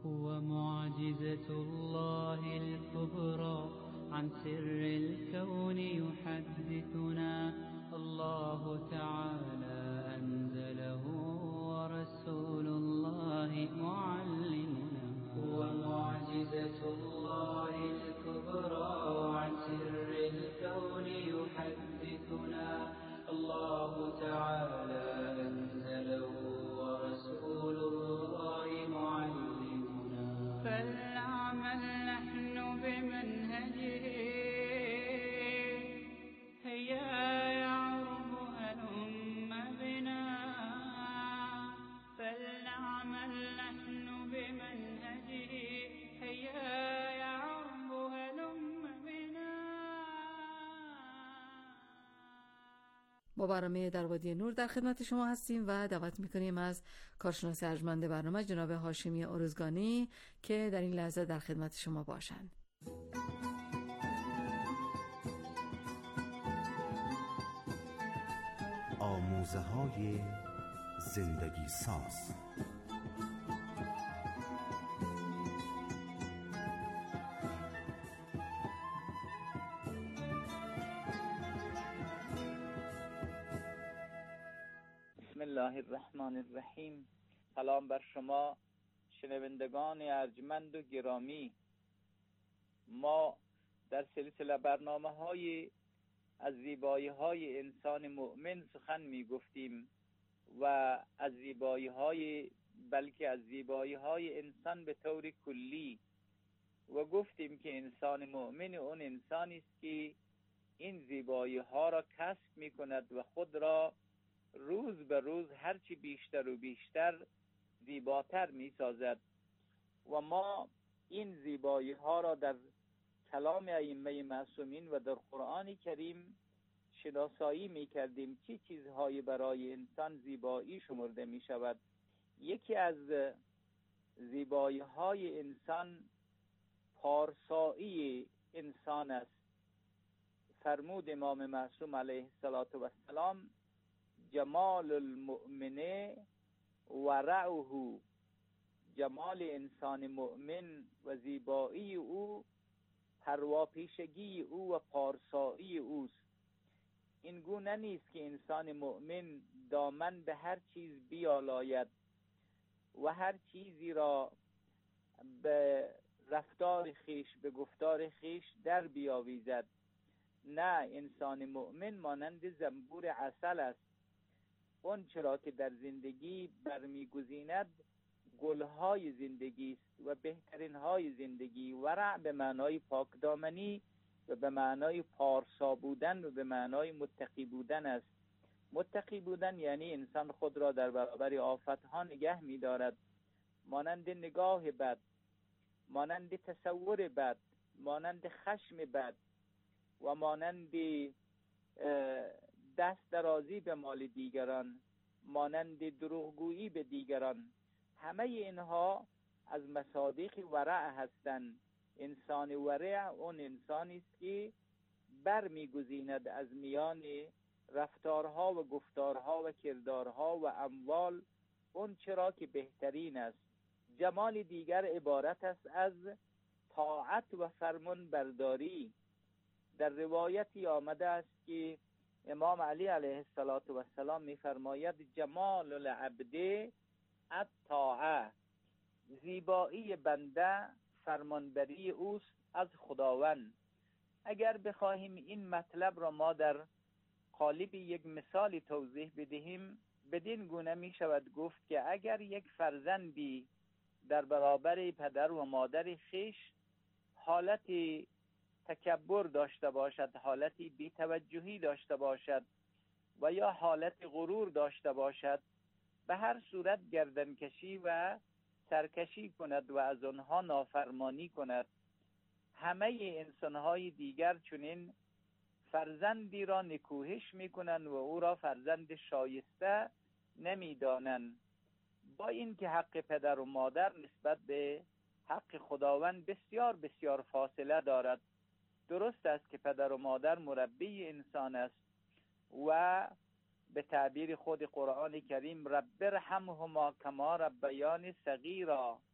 هو معجزة الله الكبرى عن سر الكون يحدثنا الله تعالى أنزله ورسول الله معلمنا. هو معجزة الله الكبرى عن سر الكون يحدثنا الله تعالى أنزله ورسول الله معلمنا. فلنعمل نحن بمنهجه هيا يعرب هلم بنا. فلنعمل نحن بمنهجه هيا يعرب هلم بنا. با برنامه در وادی نور در خدمت شما هستیم و دعوت میکنیم از کارشناس ارجمند برنامه جناب هاشمی ارزگانی که در این لحظه در خدمت شما باشند. آموزه‌های زندگی ساز. بسم الله الرحمن الرحیم. سلام بر شما شنوندگان ارجمند و گرامی. ما در سلسله برنامه‌های از زیبایی‌های انسان مؤمن سخن می‌گفتیم و از بلکه از زیبایی‌های انسان به طور کلی، و گفتیم که انسان مؤمن اون انسانی است که این زیبایی‌ها را کسب می‌کند و خود را روز به روز هرچی بیشتر و بیشتر زیباتر می‌سازد. و ما این زیبایی‌ها را در کلام ائمه معصومین و در قرآن کریم شناسایی می‌کردیم چه چیزهایی برای انسان زیبایی شمرده می‌شود. یکی از زیبایی‌های انسان پارسایی انسان است. فرمود امام معصوم علیه السلام: جمال المؤمن ورعه، جمال انسان مؤمن و زیبایی او پرواپیشگی او و پارسایی اوست. این گونه نیست که انسان مؤمن دامن به هر چیز بیالاید و هر چیزی را به رفتار خیش، به گفتار خیش در بیاویزد. نه، انسان مؤمن مانند زنبور عسل است. اون چرا که در زندگی برمیگزیند گلهای زندگی است و بهترین های زندگی. ورع به معنای پاکدامنی و به معنای پارسا بودن و به معنای متقی بودن است. متقی بودن یعنی انسان خود را در برابر آفتها نگه می دارد، مانند نگاه بد، مانند تصور بد، مانند خشم بد و مانند دست درازی به مال دیگران، مانند دروغگویی به دیگران. همه اینها از مصادیق ورع هستند. انسان ورع اون انسانی است که برمیگزیند از میان رفتارها و گفتارها و کردارها و اموال اون چرا که بهترین است. جمال دیگر عبارت است از طاعت و فرمان برداری. در روایتی آمده است که امام علی علیه السلام می‌فرماید: جمال العبد الطاعه، زیبایی بنده فرمانبری اوست از خداوند. اگر بخواهیم این مطلب را ما در قالب یک مثال توضیح بدهیم، بدین گونه می شود گفت که اگر یک فرزندی در برابر پدر و مادر خیش حالتی تکبر داشته باشد، حالتی بی‌توجهی داشته باشد و یا حالت غرور داشته باشد، به هر صورت گردنکشی و سرکشی کند و از آنها نافرمانی کند، همه انسان‌های دیگر چنین فرزندی را نکوهش می‌کنند و او را فرزند شایسته نمی‌دانند. با اینکه حق پدر و مادر نسبت به حق خداوند بسیار بسیار فاصله دارد. درست است که پدر و مادر مربی انسان است و به تعبیر خود قرآن کریم: رب ارحمهما کما ربیانی صغیرا،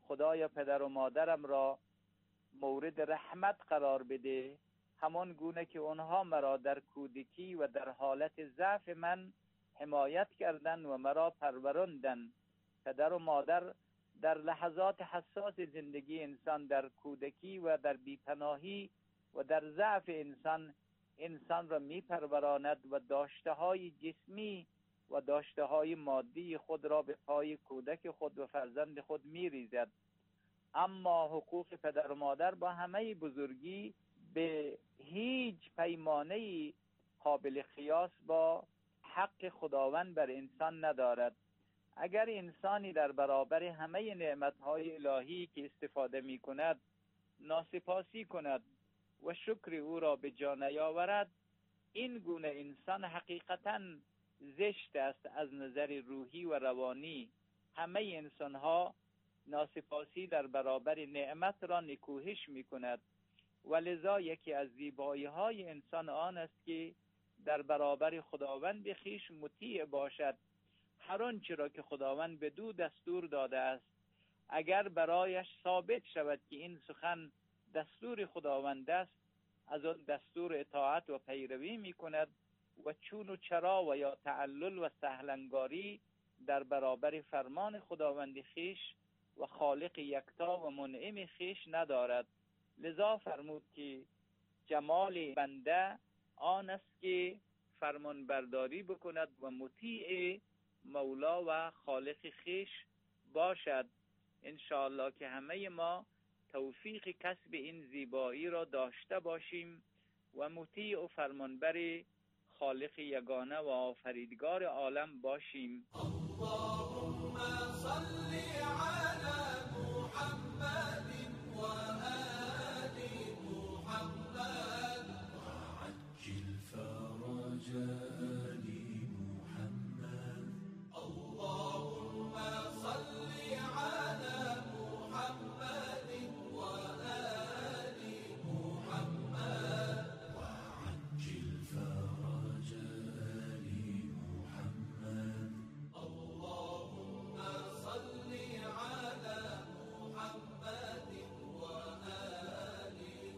خدایا پدر و مادرم را مورد رحمت قرار بده، همان گونه که اونها مرا در کودکی و در حالت ضعف من حمایت کردند و مرا پروراندن. پدر و مادر در لحظات حساس زندگی انسان، در کودکی و در بیپناهی و در ضعف انسان را میپروراند و داشته های جسمی و داشته های مادی خود را به پای کودک خود و فرزند خود میریزد. اما حقوق پدر و مادر با همه بزرگی به هیچ پیمانه‌ای قابل قیاس با حق خداوند بر انسان ندارد. اگر انسانی در برابر همه نعمتهای الهی که استفاده می کند ناسپاسی کند و شکر او را به جا نیاورد، این گونه انسان حقیقتاً زشت است از نظر روحی و روانی. همه انسانها ناسپاسی در برابر نعمت را نکوهش می کند و لذا یکی از زیبایی های انسان آن است که در برابر خداوند خویش مطیع باشد. هر آنچه را که خداوند بدو دستور داده است، اگر برایش ثابت شود که این سخن دستور خداوند است، از آن دستور اطاعت و پیروی می کند و چون و چرا و یا تعلل و سهلنگاری در برابر فرمان خداوند خویش و خالق یکتا و منعم خویش ندارد. لذا فرمود که جمال بنده آن است که فرمان برداری بکند و مطیع مولا و خالق خویش باشد. انشاءالله که همه ما توفیق کسب این زیبایی را داشته باشیم و مطیع و فرمانبر خالق یگانه و آفریدگار عالم باشیم. اللهم صل علی محمد و آل محمد وعجل فرج آل محمد. اللهم صل علی محمد و آل محمد وعجل فرج آل محمد. اللهم صل على محمد وآل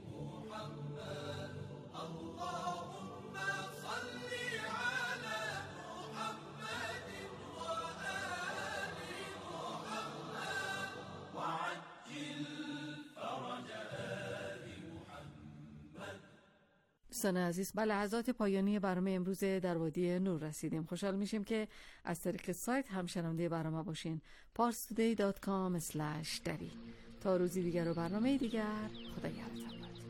محمد. اللهم صل على محمد وآل محمد وعجل فرج آل محمد. دوستان عزیز، به لحظات پایانی برنامه امروز در وادی نور رسیدیم. خوشحال میشیم که از طریق سایت هم شنونده برنامه باشین. parstoday.com/dari. تا روزی دیگر و برنامه دیگر، خدا یارتان باد.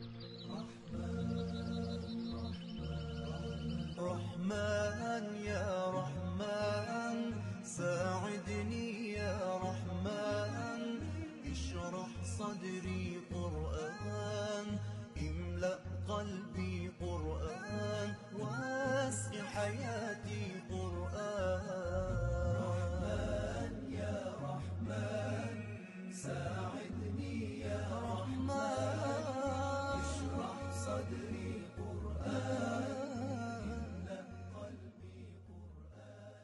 رحمن یا رحمن ساعدني يا رحمن اشرح صدري قرآن املأ قلبي قرآن واسع حياتي قرآن. رحمن يا رحمن ساعدني يا رحمن اشرح صدري قرآن املأ قلبي قرآن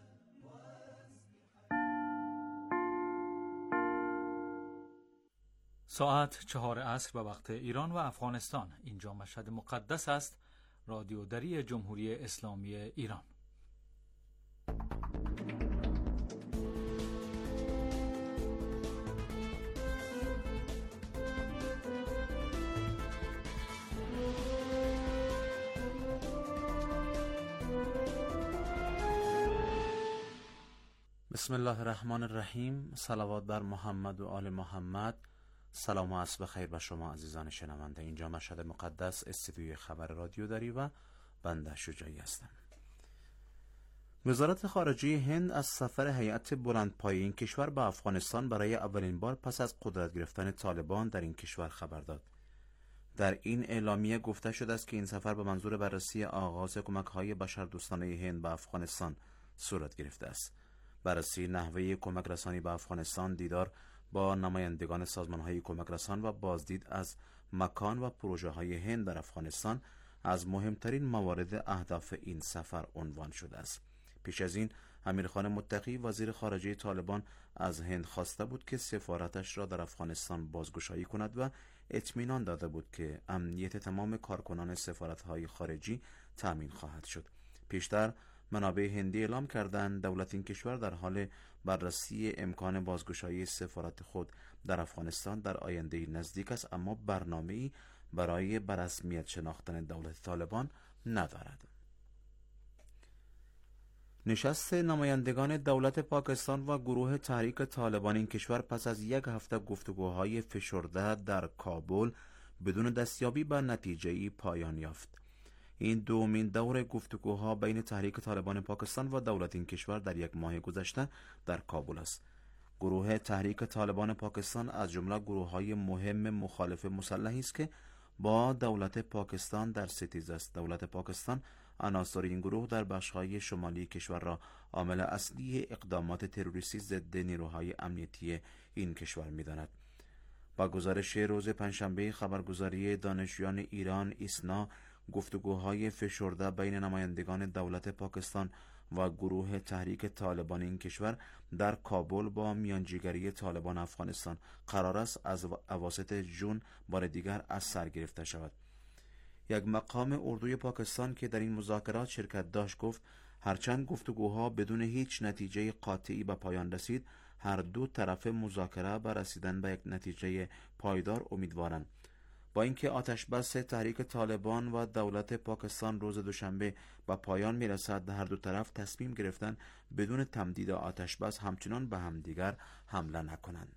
ساعت 4 عصر به وقت ایران و افغانستان. اینجا مشهد مقدس است. رادیو دری جمهوری اسلامی ایران. بسم الله الرحمن الرحیم. صلوات بر محمد و آل محمد. سلام و عصر بخیر به شما عزیزان شنونده. اینجا مشهد مقدس، استودیوی خبر رادیو دری و بنده شجاعی هستم. وزارت خارجه هند از سفر هیئت بلندپایه این کشور به افغانستان برای اولین بار پس از قدرت گرفتن طالبان در این کشور خبر داد. در این اعلامیه گفته شده است که این سفر به منظور بررسی آغاز کمک‌های بشردوستانه هند به افغانستان صورت گرفته است. بررسی نحوه کمک رسانی به افغانستان، دیدار با نمایندگان سازمان‌های کمک رسان و بازدید از مکان و پروژه‌های هند در افغانستان از مهمترین موارد اهداف این سفر عنوان شده است. پیش از این امیرخان متقی وزیر خارجه طالبان از هند خواسته بود که سفارتش را در افغانستان بازگشایی کند و اطمینان داده بود که امنیت تمام کارکنان سفارت‌های خارجی تأمین خواهد شد. پیشتر منابع هندی اعلام کردند دولت این کشور در حال بررسی امکان بازگشایی سفارت خود در افغانستان در آینده نزدیک است، اما برنامه‌ای برای به رسمیت شناختن دولت طالبان ندارد. نشست نمایندگان دولت پاکستان و گروه تحریک طالبان این کشور پس از یک هفته گفتگوهای فشرده در کابل بدون دستیابی به نتیجه‌ای پایان یافت. این دومین دور گفتگوها بین تحریک طالبان پاکستان و دولت این کشور در یک ماه گذشته در کابل است. گروه تحریک طالبان پاکستان از جمله گروه‌های مهم مخالف مسلحی است که با دولت پاکستان در ستیز است. دولت پاکستان عناصر این گروه در بخش‌های شمالی کشور را عامل اصلی اقدامات تروریستی ضد نیروهای امنیتی این کشور می‌داند. با گزارش روز پنجشنبه خبرگزاری دانشجویان ایران ایسنا، گفتگوهای فشرده بین نمایندگان دولت پاکستان و گروه تحریک طالبان این کشور در کابل با میانجیگری طالبان افغانستان قرار است از اواسط ژوئن بار دیگر از سر گرفته شود. یک مقام اردوی پاکستان که در این مذاکرات شرکت داشت گفت هرچند گفتگوها بدون هیچ نتیجه قاطعی به پایان رسید، هر دو طرف مذاکره به رسیدن به یک نتیجه پایدار امیدوارند. با اینکه آتشبس تحریک طالبان و دولت پاکستان روز دوشنبه به پایان میرسد، هر دو طرف تصمیم گرفتن بدون تمدید آتشبس همچنان به همدیگر حمله نکنند.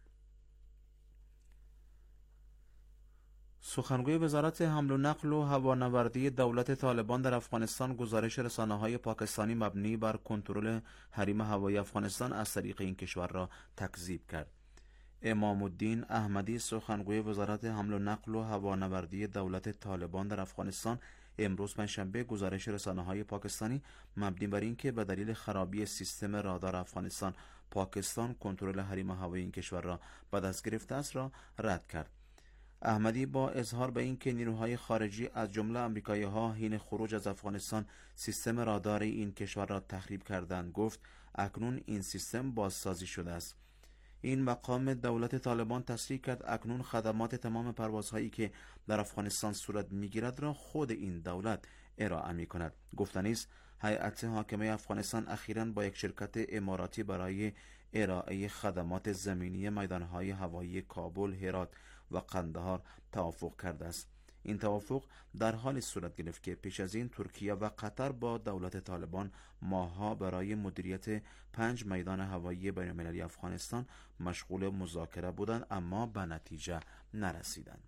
سخنگوی وزارت حمل و نقل و هوانوردی دولت طالبان در افغانستان گزارش رسانه‌های پاکستانی مبنی بر کنترل حریم هوایی افغانستان از طریق این کشور را تکذیب کرد. امام الدین احمدی، سخنگوی وزارت حمل و نقل و هوانوردی دولت طالبان در افغانستان، امروز پنجشنبه گزارش رسانه‌های پاکستانی مبنی بر اینکه به دلیل خرابی سیستم رادار افغانستان، پاکستان کنترل حریم هوایی این کشور را به دست گرفته است را رد کرد. احمدی با اظهار به اینکه نیروهای خارجی از جمله آمریکایی‌ها حین خروج از افغانستان سیستم رادار این کشور را تخریب کردند گفت اکنون این سیستم بازسازی شده است. این مقام دولت طالبان تصریح کرد اکنون خدمات تمام پروازهایی که در افغانستان صورت میگیرد را خود این دولت ارائه می کند. گفتنی است هیئت حاکمه افغانستان اخیراً با یک شرکت اماراتی برای ارائه خدمات زمینی میدانهای هوایی کابل، هرات و قندهار توافق کرده است. این توافق در حال صورت گرفت که پیش از این ترکیه و قطر با دولت طالبان ماه‌ها برای مدیریت 5 میدان هوایی بین‌المللی افغانستان مشغول مذاکره بودند، اما به نتیجه نرسیدند.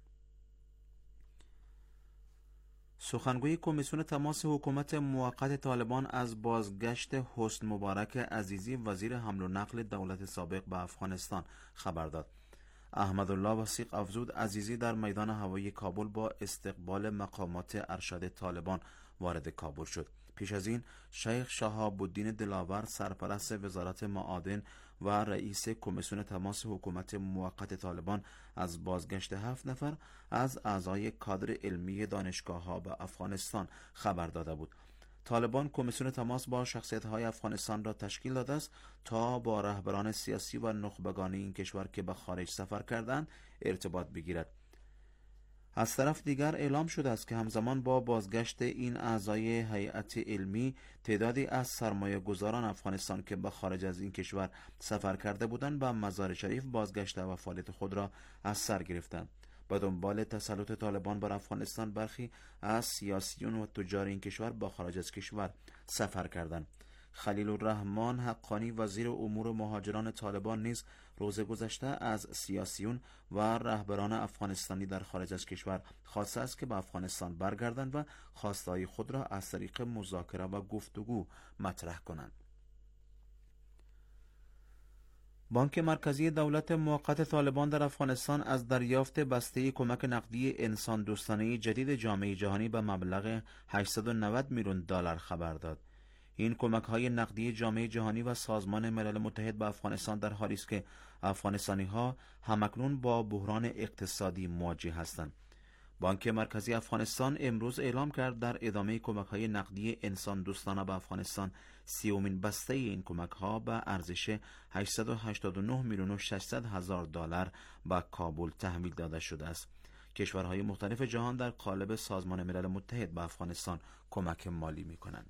سخنگوی کمیسیون تماس حکومت موقت طالبان از بازگشت حسن مبارک عزیزی وزیر حمل و نقل دولت سابق به افغانستان خبر داد. احمدالله وثیق افزود عزیزی در میدان هوایی کابل با استقبال مقامات ارشد طالبان وارد کابل شد. پیش از این شیخ شهاب الدین دلاور، سرپرست وزارت معادن و رئیس کمیسیون تماس حکومت موقت طالبان از بازگشت 7 نفر از اعضای کادر علمی دانشگاه‌ها به افغانستان خبر داده بود. طالبان کمیسیون تماس با شخصیت‌های افغانستان را تشکیل داده است تا با رهبران سیاسی و نخبگان این کشور که به خارج سفر کردند ارتباط بگیرد. از طرف دیگر اعلام شده است که همزمان با بازگشت این اعضای هیئت علمی، تعدادی از سرمایه‌گذاران افغانستان که به خارج از این کشور سفر کرده بودند به مزار شریف بازگشته و فعالیت خود را از سر گرفتند. به دنبال تسلط طالبان بر افغانستان برخی از سیاسیون و تجار این کشور به خارج از کشور سفر کردند. خلیل الرحمن حقانی، وزیر امور مهاجران طالبان، نیز روز گذشته از سیاسیون و رهبران افغانستانی در خارج از کشور خواسته است که به افغانستان برگردند و خواستهای خود را از طریق مذاکره و گفتگو مطرح کنند. بانک مرکزی دولت موقت طالبان در افغانستان از دریافت بسته کمک نقدی انسان دوستانه جدید جامعه جهانی به مبلغ 890 میلیون دلار خبر داد. این کمک‌های نقدی جامعه جهانی و سازمان ملل متحد به افغانستان در حالی است که افغانستانی‌ها همکنون با بحران اقتصادی مواجه هستند. بانک مرکزی افغانستان امروز اعلام کرد در ادامه کمک‌های نقدی انسان دوستانه به افغانستان 30مین بسته این کمک‌ها به ارزش 889 میلیون و 600 هزار دلار به کابل تحویل داده شده است. کشورهای مختلف جهان در قالب سازمان ملل متحد به افغانستان کمک مالی می‌کنند.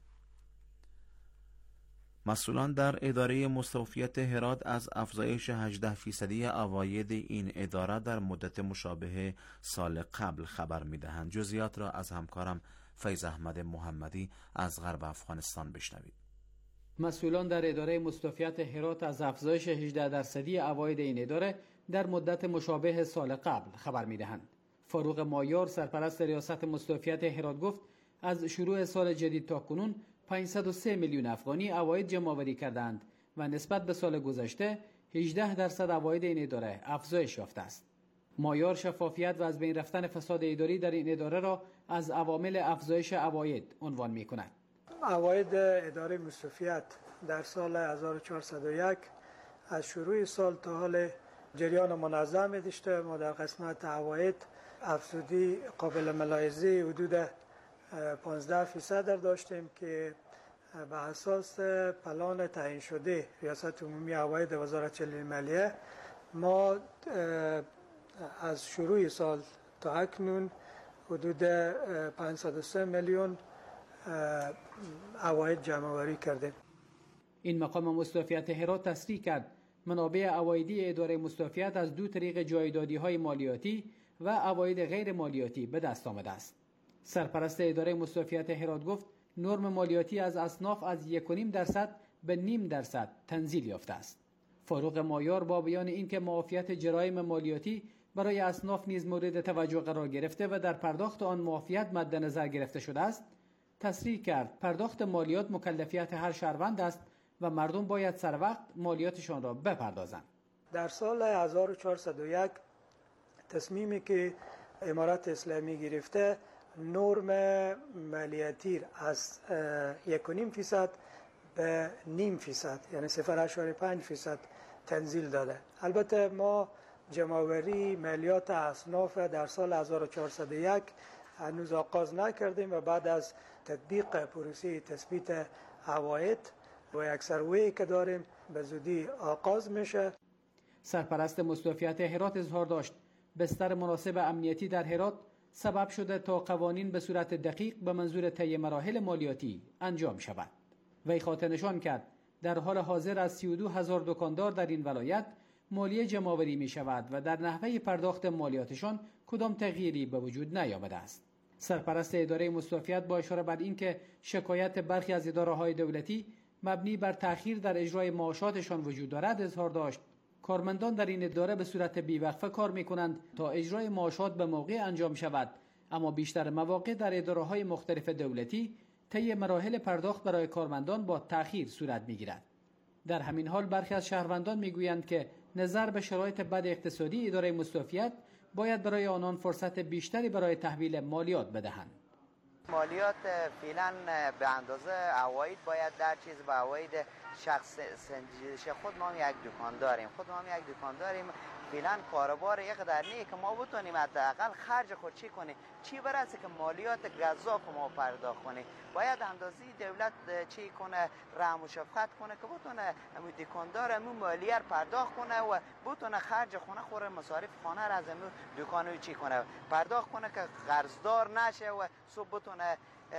مسئولان در اداره مستوفیت هرات از افزایش 18% عواید این اداره در مدت مشابه سال قبل خبر می‌دهند. جزئیات را از همکارم فیض احمد محمدی از غرب افغانستان بشنوید. مسئولان در اداره مستوفیت هرات از افزایش 18% عواید این اداره در مدت مشابه سال قبل خبر می‌دهند. فاروق مایار سرپرست ریاست مستوفیت هرات گفت از شروع سال جدید تا کنون 503 میلیون افغانی عواید جمع‌آوری کردند و نسبت به سال گذشته 18% عواید این اداره افزایش یافته است. مایار شفافیت و از بین رفتن فساد اداری در این اداره را از عوامل افزایش عواید عنوان می‌کند. عواید اداره مستوفیت در سال 1401 از شروع سال تا حال جریان منظم داشته. ما در قسمت عواید افزودی قابل ملاحظه حدود 15% داشتیم که به اساس پلان تعیین شده ریاست عمومی عواید وزارت مالیه ما از شروع سال تا اکنون حدود 503 میلیون عواید جمع آوری کردیم. این مقام مستوفیت هرات تصریح کرد منابع عوایدی اداره مستوفیت از دو طریق جایدادی‌های مالیاتی و عواید غیر مالیاتی به دست آمده است. سرپرست اداره مستوفیت هرات گفت نرم مالیاتی از اصناف از 1.5% به 0.5% تنزیل یافته است. فاروق مایار با بیان اینکه معافیت جرایم مالیاتی برای اصناف نیز مورد توجه قرار گرفته و در پرداخت آن معافیت مد نظر گرفته شده است، تصریح کرد پرداخت مالیات مکلفیت هر شهروند است و مردم باید سر وقت مالیاتشان را بپردازند. در سال 1401 تصمیمی که امارت اسلامی گرفته نرم مالیاتی از 1.5% به 0.5% یعنی 0.5% تنزیل داده. البته ما جمع‌آوری مالیات اصناف در سال 1401 هنوز آغاز نکردیم و بعد از تطبیق پروسه تثبیت عواید و یک سروی که داریم به زودی آغاز میشه. سرپرست مستوفیت هرات اظهار داشت بستر مناسب امنیتی در هرات سبب شده تا قوانین به صورت دقیق به منظور طی مراحل مالیاتی انجام شود. وی خاطر نشان کرد در حال حاضر از 32,000 دکاندار در این ولایت مالیه جمع‌آوری می شود و در نحوه پرداخت مالیاتشان کدام تغییری به وجود نیامده است. سرپرست اداره مستوفیت با اشاره بر اینکه شکایت برخی از اداره‌های دولتی مبنی بر تأخیر در اجرای معاشاتشان وجود دارد اظهار داشت کارمندان در این اداره به صورت بیوقفه کار می‌کنند تا اجرای معاشات به موقع انجام شود، اما بیشتر مواقع در اداره‌های مختلف دولتی طی مراحل پرداخت برای کارمندان با تأخیر صورت می‌گیرد. در همین حال برخی از شهروندان می‌گویند که نظر به شرایط بد اقتصادی اداره مستوفیت باید برای آنان فرصت بیشتری برای تحویل مالیات بدهند. مالیات فعلا به اندازه عواید باید در چیز به عواید شخص سنجیدش. خود ما یک دکان داریم فعلا کاروبار یک قدر نیه که ما بتونیم حداقل خرج خود چی کنیم، چی برسه که مالیات گزاف ما پرداخت کنیم. باید اندازی دولت چی کنه، رحم و شفقت کنه که بتونه دکاندار همون مالیه رو پرداخت کنه و بتونه خرج خونه خوره مصارف خانه را از همون دکانو چی کنه پرداخت کنه که قرضدار نشه و صبح بتونه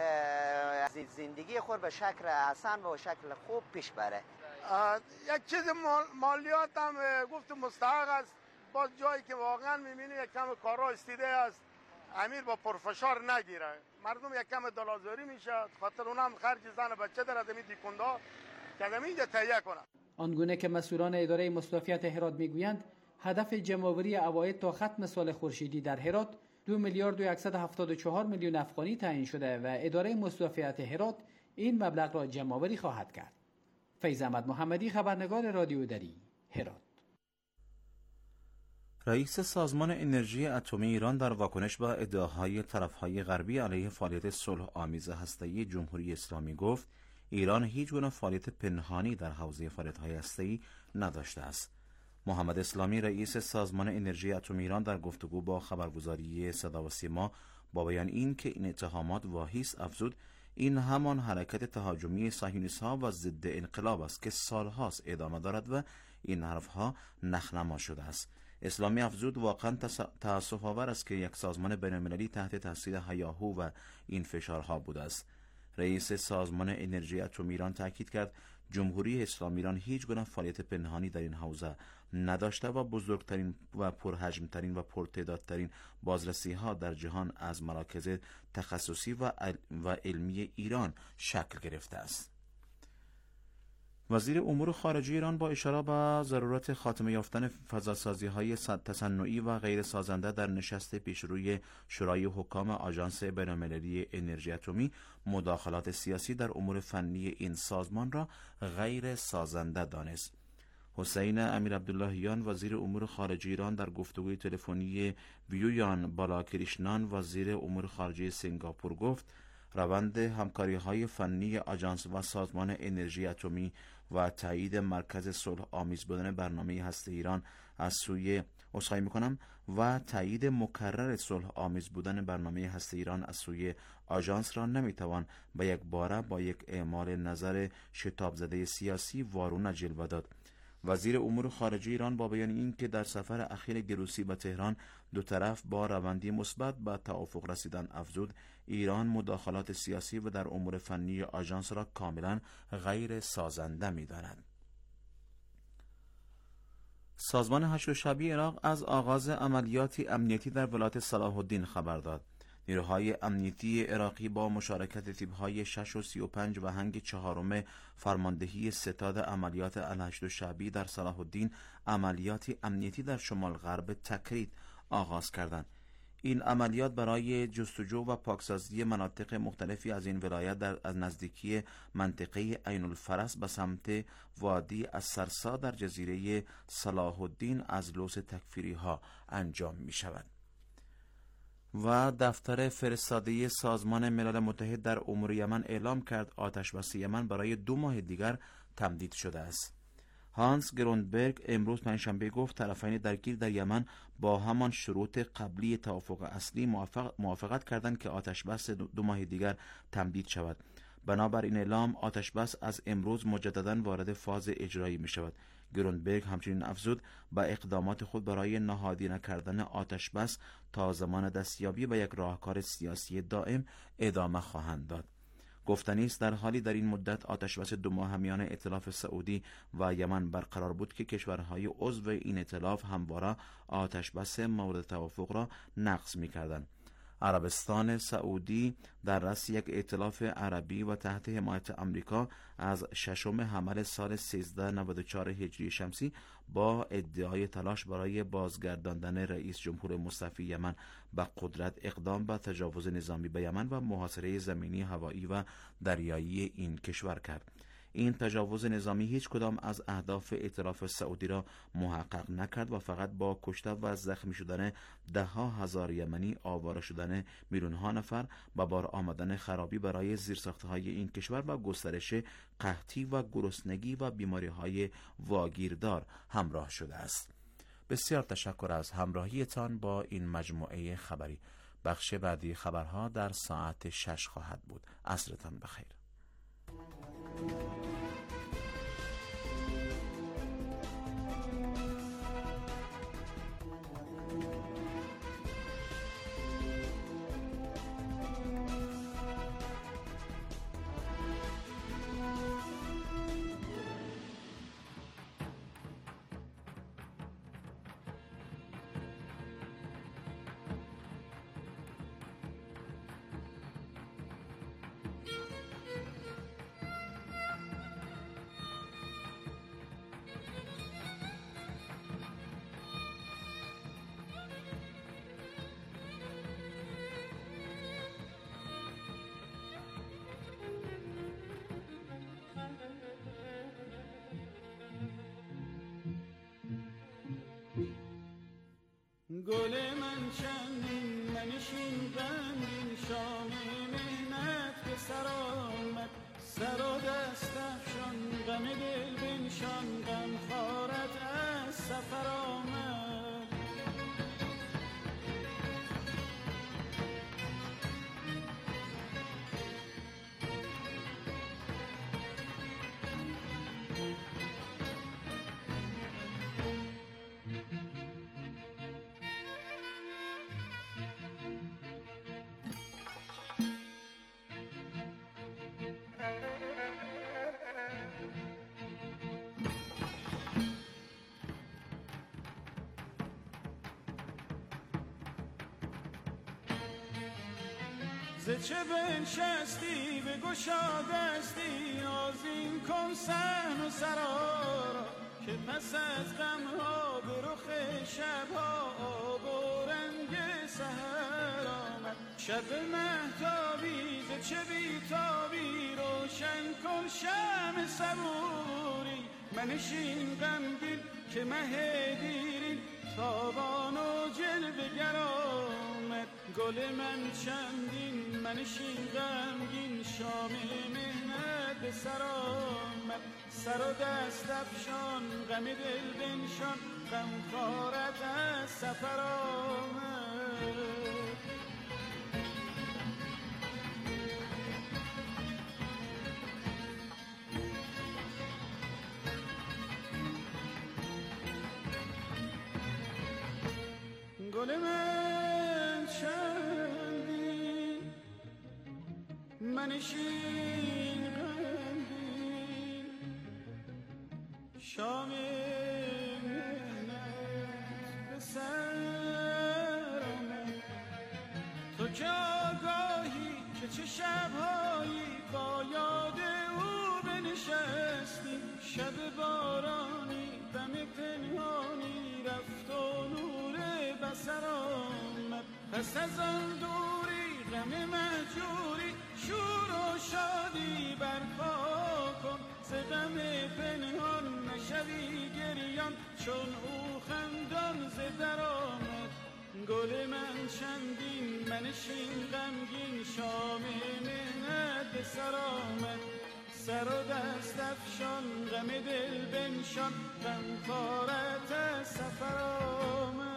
زندگی خود به شکل حسن و شکل خوب پیش بره. یک چیز مالیات هم گفت مستحق است، باز جایی که واقعا میبینی یک کم کارا استیده است امیر با پرفشار نگیره، مردم یک کم دلازاری میشه، خاطر اونم خرج زن بچه در ادمی دیکندا که ادمی اینجا تهیه کنه. آنگونه که مسئولان اداره مستوفیت هرات میگویند هدف جمع‌آوری عواید تا ختم سال خورشیدی در هرات 2 میلیارد و 174 میلیون افغانی تعیین شده و اداره مستوفیت هرات این مبلغ را جمع‌آوری خواهد کرد. فیض احمد محمدی، خبرنگار رادیو دری، هرات. رئیس سازمان انرژی اتمی ایران در واکنش به ادعاهای طرف‌های غربی علیه فعالیت صلح آمیز هسته‌ای جمهوری اسلامی گفت ایران هیچ گونه فعالیت پنهانی در حوزه فعالیت‌های هسته‌ای نداشته است. محمد اسلامی رئیس سازمان انرژی اتمی ایران در گفتگو با خبرگزاری صدا و سیما با بیان این که این اتهامات واهی است افزود این همان حرکت تهاجمی صهیونیست‌ها و ضد انقلاب است که سالهاست ادامه دارد و این حرفها نخنما شده است. اسلامی افزود واقعا تأسف آور است که یک سازمان بین‌المللی تحت تاثیر هیاهو و این فشارها بوده است. رئیس سازمان انرژی اتمی ایران تاکید کرد جمهوری اسلامی ایران هیچ گونه فعالیت پنهانی در این حوزه نداشته و بزرگترین و پرحجمترین و پرتعدادترین بازرسی ها در جهان از مراکز تخصصی و علمی ایران شکل گرفته است. وزیر امور خارجه ایران با اشاره به ضرورت خاتمه یافتن فضاسازی‌های تصنعی و غیر سازنده در نشست پیشروی شورای حکام آژانس بین‌المللی انرژی اتمی مداخلات سیاسی در امور فنی این سازمان را غیر سازنده دانست. حسین امیر عبداللهیان وزیر امور خارجه ایران در گفتگوی تلفنی ویویان بالاکریشنان وزیر امور خارجه سنگاپور گفت روند همکاری‌های فنی آژانس و سازمان انرژی اتمی و تایید مرکز صلح آمیز بودن برنامه هسته ایران از سوی و تایید مکرر صلح آمیز بودن برنامه هسته ایران از سوی آژانس را نمیتوان به یک باره با یک اعمال نظر شتاب زده سیاسی وارونه جلوه داد. وزیر امور خارجه ایران با بیان این که در سفر اخیر گروسی به تهران دو طرف با روندی مثبت به توافق رسیدن افزود ایران مداخلات سیاسی و در امور فنی آژانس را کاملا غیر سازنده می‌داند. سازمان هشت شعبی عراق از آغاز عملیاتی امنیتی در ولایت صلاح الدین خبر داد. نیروهای امنیتی عراقی با مشارکت تیم‌های 6 و 35 و هنگ چهارم فرماندهی ستاد عملیات الهشت شعبی در صلاح الدین عملیاتی امنیتی در شمال غرب تکرید آغاز کردند. این عملیات برای جستجو و پاکسازی مناطق مختلفی از این ولایت از نزدیکی منطقه عین الفرس به سمت وادی السرسا در جزیره صلاح الدین از لوث تکفیری ها انجام می شود. و دفتر فرستاده سازمان ملل متحد در امور یمن اعلام کرد آتشبس یمن برای 2 ماه دیگر تمدید شده است. هانس گروندبرگ امروز پنجشنبه گفت طرفین درگیر در یمن با همان شروط قبلی توافق اصلی موافقت کردند که آتشبس 2 ماه دیگر تمدید شود. بنابر این اعلام آتشبس از امروز مجددا وارد فاز اجرایی می شود. گروندبرگ همچنین افزود با اقدامات خود برای نهادینه کردن آتشبس تا زمان دستیابی به یک راهکار سیاسی دائم ادامه خواهند داد. گفتنی است در حالی در این مدت آتشبس 2 ماه میان ائتلاف سعودی و یمن برقرار بود که کشورهای عضو این ائتلاف همواره آتشبس مورد توافق را نقض می‌کردند. عربستان سعودی در رأس یک ائتلاف عربی و تحت حمایت آمریکا از 6 حمل سال 1394 هجری شمسی با ادعای تلاش برای بازگرداندن رئیس جمهور مصطفی یمن به قدرت اقدام به تجاوز نظامی به یمن و محاصره زمینی، هوایی و دریایی این کشور کرد. این تجاوز نظامی هیچ کدام از اهداف ائتلاف سعودی را محقق نکرد و فقط با کشته و زخمی شدن 10,000 یمنی، آواره شدن میلیون‌ها نفر، به بار آمدن خرابی برای زیرساخت‌های این کشور و گسترش قحطی و گرسنگی و بیماری‌های واگیردار همراه شده است. بسیار تشکر از همراهیتان با این مجموعه خبری. بخش بعدی خبرها در ساعت 6 خواهد بود. عصرتان بخیر. گل من چندین منشین رنگین شام مهنت به سر آمد، سر و دست افشان غم دل بنشان غم خارت از از سفر آمد. ز چه بنشستی بگشا دستی، آذین کن صحن و سرا را، که پس از غمها به رخ شبها آب و رنگ سحر آمد. شب مهتابی ز چه بیتابی، روشن کن شمع صبوری، منشین غمگین که مه دیرین تابان و جلوه گر آمد. گل من چندین منشین غمگین، شام مهنت به سر آمد. سر و دست افشان غم دل بنشان، غمخوارت از سفر آمد. گل من چندین منشین غمگین، شام مهنت به سر آمد. تو که آگاهی که چه شبهایی با یاد او بنشستی، شب بارانی دم پنهانی رفت و نور بصر آمد. پس از آن دوری غم مهجوری، شور و شادی برپا کن، ز غم پنهان نشوی گریان، چون او خندان ز در آمد. گل من چندین منشین غمگین، شام مهنت به سر آمد. سر و دست افشان غم دل بنشان، غمخوارت از سفر آمد.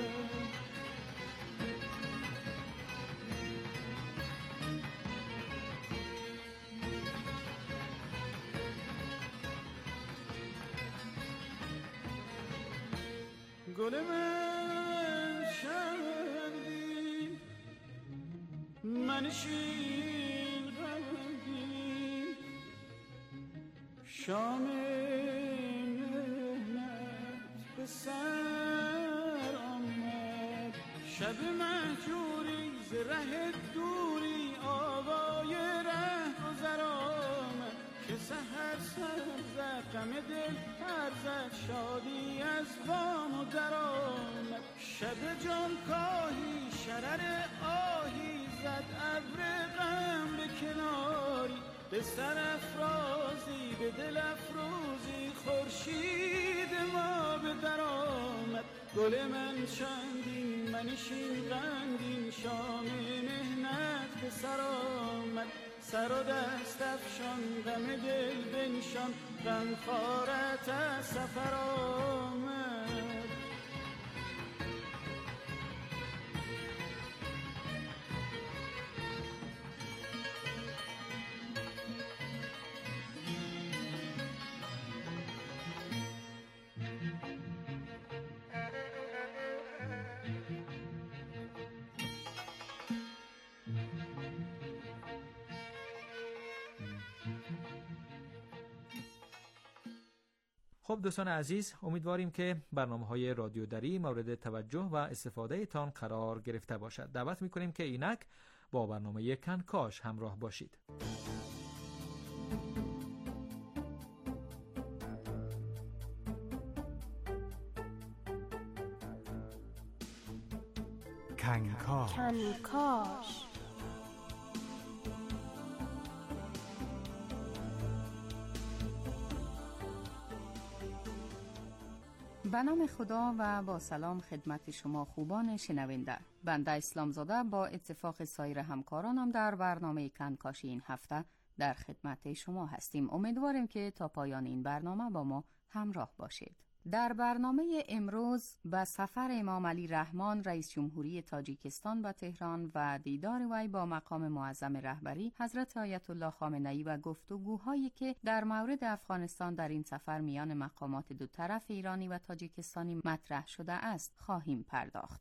گل من چندین منشین غمگین، شام مهنت به سر آمد. شب مهجوری ز ره دوری، آوای ره گذر آمد. که سحر سر زد غم دل پر زد، شادی از بام و در آمد. شب جان کاهی شرر آهی زد، ابر غم به کناری، به سر افرازی به دل افروزی، خورشید ما به در آمد. گل من چندین منشین غمگین، شام مهنت به سر آمد. سر و دست افشان غم دل بنشان، غمخوارت از سفر آمد. خب دوستان عزیز، امیدواریم که برنامه‌های رادیو دری مورد توجه و استفاده تان قرار گرفته باشد. دعوت می‌کنیم که اینک با برنامه کنکاش همراه باشید. کنکاش. به نام خدا و با سلام خدمت شما خوبان شنونده. بنده اسلامزاده با اتفاق سایر همکارانم در برنامه کنکاش این هفته در خدمت شما هستیم. امیدواریم که تا پایان این برنامه با ما همراه باشید. در برنامه امروز به سفر امام علی رحمان رئیس جمهوری تاجیکستان به تهران و دیدار وی با مقام معظم رهبری حضرت آیت الله خامنه‌ای و گفتگوهایی که در مورد افغانستان در این سفر میان مقامات دو طرف ایرانی و تاجیکستانی مطرح شده است خواهیم پرداخت.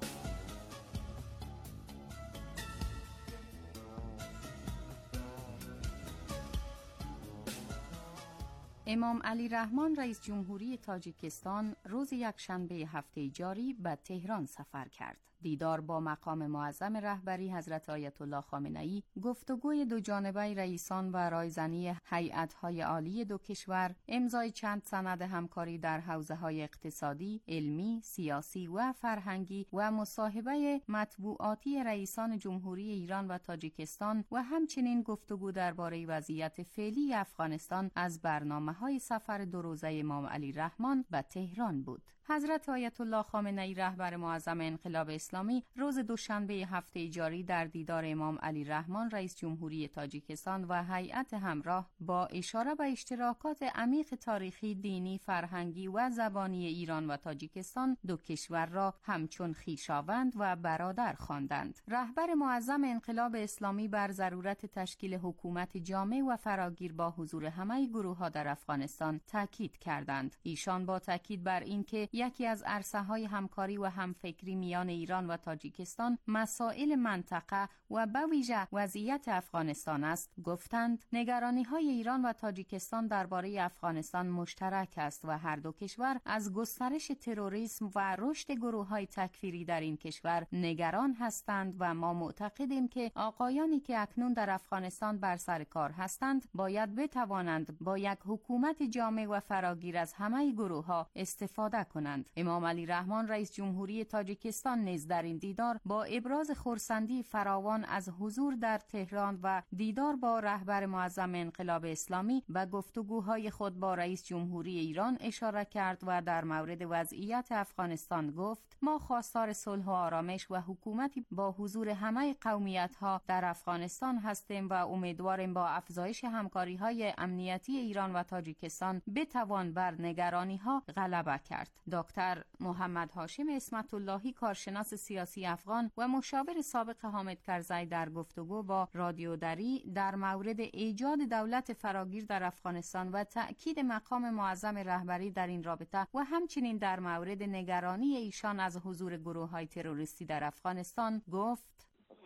امام علی رحمان رئیس جمهوری تاجیکستان روز یکشنبه هفته جاری به تهران سفر کرد. دیدار با مقام معظم رهبری حضرت آیت الله خامنه‌ای، گفتگوی دو جانبه رئیسان و رایزنی هیئت‌های عالی دو کشور، امضای چند سند همکاری در حوزه‌های اقتصادی، علمی، سیاسی و فرهنگی و مصاحبه مطبوعاتی رئیسان جمهوری ایران و تاجیکستان و همچنین گفتگو درباره وضعیت فعلی افغانستان از برنامه‌های سفر دو روزه امام علی رحمان به تهران بود. حضرت آیت الله خامنه‌ای رهبر معظم انقلاب اسلامی روز دوشنبه هفته جاری در دیدار امام علی رحمان رئیس جمهوری تاجیکستان و هیئت همراه با اشاره به اشتراکات عمیق تاریخی، دینی، فرهنگی و زبانی ایران و تاجیکستان دو کشور را همچون خویشاوند و برادر خواندند. رهبر معظم انقلاب اسلامی بر ضرورت تشکیل حکومت جامع و فراگیر با حضور همه گروه‌ها در افغانستان تاکید کردند. ایشان با تاکید بر اینکه یکی از عرصه‌های همکاری و همفکری میان ایران و تاجیکستان مسائل منطقه و به ویژه وضعیت افغانستان است، گفتند نگرانی‌های ایران و تاجیکستان درباره افغانستان مشترک است و هر دو کشور از گسترش تروریسم و رشد گروه‌های تکفیری در این کشور نگران هستند و ما معتقدیم که آقایانی که اکنون در افغانستان بر سر کار هستند باید بتوانند با یک حکومت جامع و فراگیر از همه گروه‌ها استفاده کنند. امام علی رحمان رئیس جمهوری تاجیکستان نیز در این دیدار با ابراز خرسندی فراوان از حضور در تهران و دیدار با رهبر معظم انقلاب اسلامی و گفتگوهای خود با رئیس جمهوری ایران اشاره کرد و در مورد وضعیت افغانستان گفت: ما خواستار صلح و آرامش و حکومتی با حضور همه قومیت‌ها در افغانستان هستیم و امیدواریم با افزایش همکاری‌های امنیتی ایران و تاجیکستان بتوان بر نگرانی‌ها غلبه کرد. دکتر محمد هاشم اسمت اللهی، کارشناس سیاسی افغان و مشاور سابق حامد کرزی، در گفتگو با رادیو دری در مورد ایجاد دولت فراگیر در افغانستان و تأکید مقام معظم رهبری در این رابطه و همچنین در مورد نگرانی ایشان از حضور گروه‌های تروریستی در افغانستان گفت: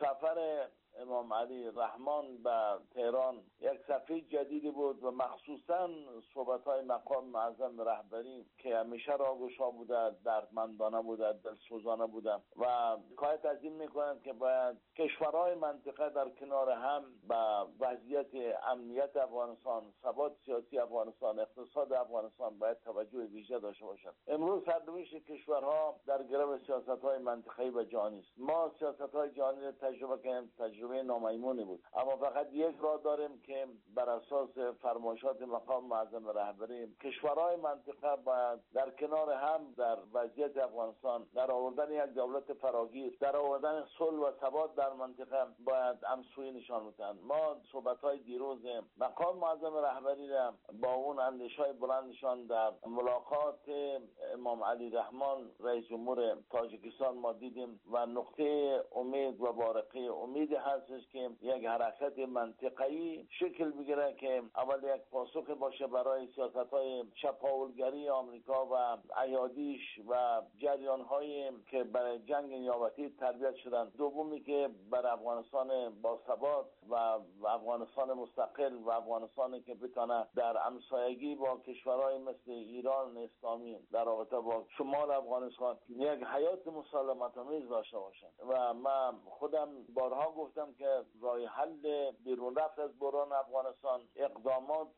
سفر امام علی رحمان به تهران یک صفحه جدیدی بود و مخصوصا صحبت‌های مقام معظم رهبری که همیشه راهگشا بوده، دردمندانه بوده، دلسوزانه بوده و حکایت از این می‌کنند که باید کشورهای منطقه در کنار هم به وضعیت امنیت افغانستان، ثبات سیاسی افغانستان، اقتصاد افغانستان باید توجه ویژه داشته باشند. امروز سرنوشت کشورها در گرو سیاست‌های منطقه‌ای و جهانی است. ما سیاست‌های جهانی را تجربه کردیم، تجربه نامایمونی بود، اما فقط یک راه داریم که بر اساس فرمایشات مقام معظم رهبری کشورهای منطقه باید در کنار هم در وضعیت افغانستان در آوردن یک دولت فراگیر، در آوردن صلح و ثبات در منطقه باید همسویی نشان بدهند. ما صحبت‌های دیروز مقام معظم رهبری را با اون اندیشه‌های بلندشان در ملاقات امام علی رحمان رئیس جمهور تاجیکستان ما دیدیم و نقطه امید و بارقه امید هستش که یک حرکت منطقه‌ای شکل بگیره که اول یک پاسخ باشه برای سیاست‌های چپاولگری آمریکا و ایادیش و جریان‌هایی که برای جنگ نیابتی تربیت شدن. دومی که بر افغانستان با ثبات و افغانستان مستقل و افغانستانی که بتونه در همسایگی با کشورهای مثل ایران اسلامی در رابطه با شمال افغانستان یک حیات مسالمت‌آمیز داشته باشند. و من خودم بارها گفتم که راه حل بیرون رفت از بحران افغانستان اقدامات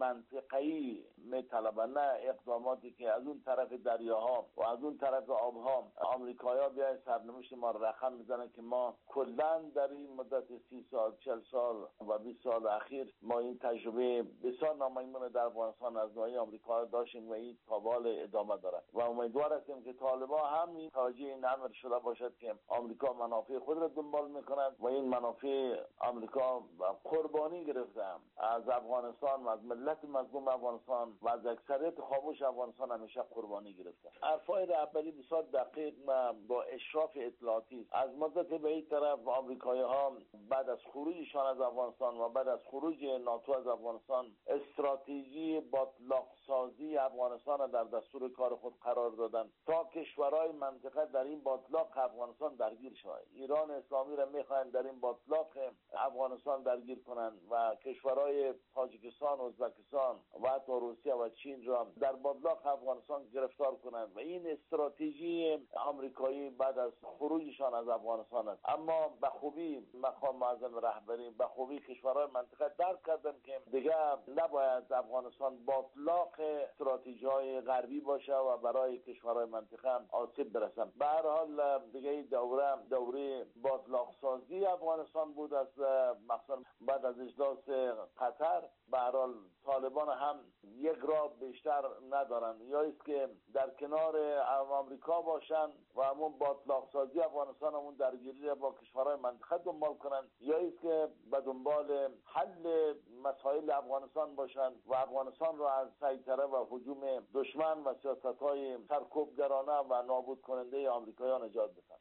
منطقه‌ای میطلبه، نه اقداماتی که از اون طرف دریاها و از اون طرف آبها آمریکایی‌ها بیاید سرنوشت ما رو رقم میزنن که ما کلاً در این مدت 30 سال 40 سال و 20 سال اخیر ما این تجربه بسیار نامایمون در افغانستان از نوع آمریکا داشتیم و این تابال ادامه داره و امیدوار هستیم که طالبان هم این توجه این امر شده باشد که آمریکا منافع خود را دنبال میکنند و این منافع آمریکا قربانی گرفتم از افغانستان و از ملت مظلوم افغانستان و از اکثریت خاموش افغانستان همیشه قربانی گرفتم. حرفای رهبری بسیار دقیق و با اشراف اطلاعاتی از مدت به این طرف آمریکایی‌ها بعد از خروجشان از افغانستان و بعد از خروج ناتو از افغانستان استراتژی باطلاق سازی افغانستان در دستور کار خود قرار دادند تا کشورهای منطقه در این باطلاق افغانستان درگیر شود. ایران اسلامی را می‌خواهند در این باطلاق افغانستان درگیر کنند و کشورهای تاجیکستان، ازبکستان و حتی روسیه و چین را در باطلاق افغانستان گرفتار کنند و این استراتژی آمریکایی بعد از خروجشان از افغانستان است. اما به خوبی مقام معظم رهبری به خوبی کشورهای منطقه درک کردن که دیگه نباید افغانستان باطلاق استراتژی‌های غربی باشه و برای کشورهای منطقه آسیب برسند. به هر حال دیگه دوره باطلاق سازی افغانستان بود از مثلا بعد از اجلاس قطر. به هر حال طالبان هم یک راه بیشتر ندارن، یا است که در کنار آمریکا باشن و همون باطلاق سازی افغانستان همون درگیری با کشورهای منطقه دنبال کنن، یا است که به دنبال حل مسائل افغانستان باشن و افغانستان را از سیطره و هجوم دشمن و سیاست‌های سرکوبگرانه و نابود کننده آمریکایی‌ها نجات بدن.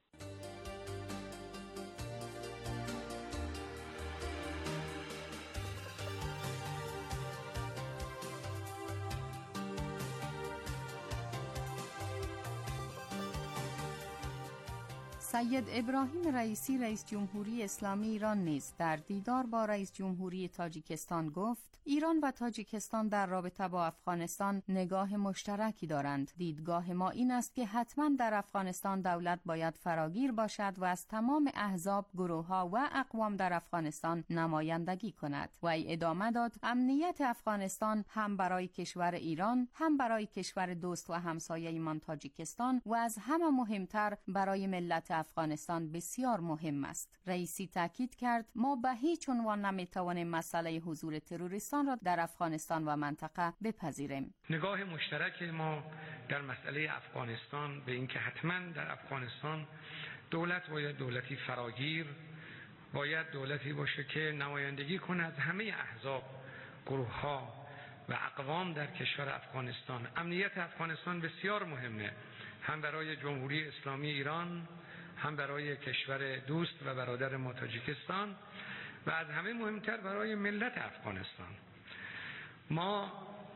سید ابراهیم رئیسی رئیس جمهوری اسلامی ایران نیز در دیدار با رئیس جمهوری تاجیکستان گفت ایران و تاجیکستان در رابطه با افغانستان نگاه مشترکی دارند. دیدگاه ما این است که حتما در افغانستان دولت باید فراگیر باشد و از تمام احزاب، گروه‌ها و اقوام در افغانستان نمایندگی کند. و ای ادامه داد امنیت افغانستان هم برای کشور ایران، هم برای کشور دوست و همسایه ایمان تاجیکستان و از همه مهمتر برای ملت افغانستان بسیار مهم است. رئیسی تاکید کرد ما به هیچ عنوان نمیتوانیم مسئله حضور تروریستان را در افغانستان و منطقه بپذیریم. نگاه مشترک ما در مسئله افغانستان به اینکه حتما در افغانستان دولت باید دولتی فراگیر، باید دولتی باشه که نمایندگی کند همه احزاب، گروه‌ها و اقوام در کشور افغانستان. امنیت افغانستان بسیار مهمه، هم برای جمهوری اسلامی ایران، هم برای کشور دوست و برادر ما تاجیکستان و از همه مهمتر برای ملت افغانستان. ما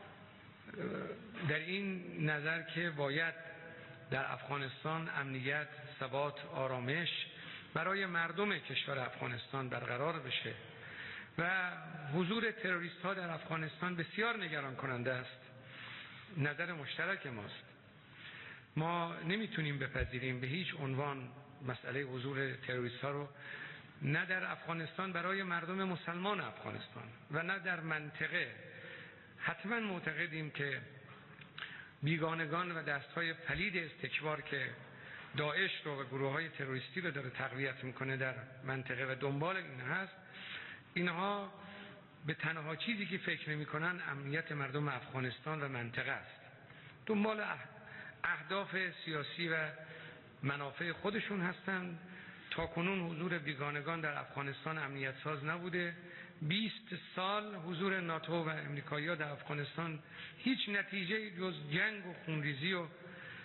در این نظر که باید در افغانستان امنیت، ثبات، آرامش برای مردم کشور افغانستان برقرار بشه و حضور تروریست ها در افغانستان بسیار نگران کننده است. نظر مشترک ماست. ما نمیتونیم بپذیریم به هیچ عنوان مسئله حضور تروریست ها رو، نه در افغانستان برای مردم مسلمان افغانستان و نه در منطقه. حتما معتقدیم که بیگانگان و دستهای پلید استکبار که داعش رو و گروه های تروریستی رو داره تقویت میکنه در منطقه و دنبال این هست، اینها به تنها چیزی که فکر نمیکنن امنیت مردم افغانستان و منطقه است. دنبال اهداف سیاسی و منافع خودشون هستند. تا کنون حضور بیگانگان در افغانستان امنیت ساز نبوده. 20 سال حضور ناتو و امریکایی‌ها در افغانستان هیچ نتیجه جز جنگ و خونریزی و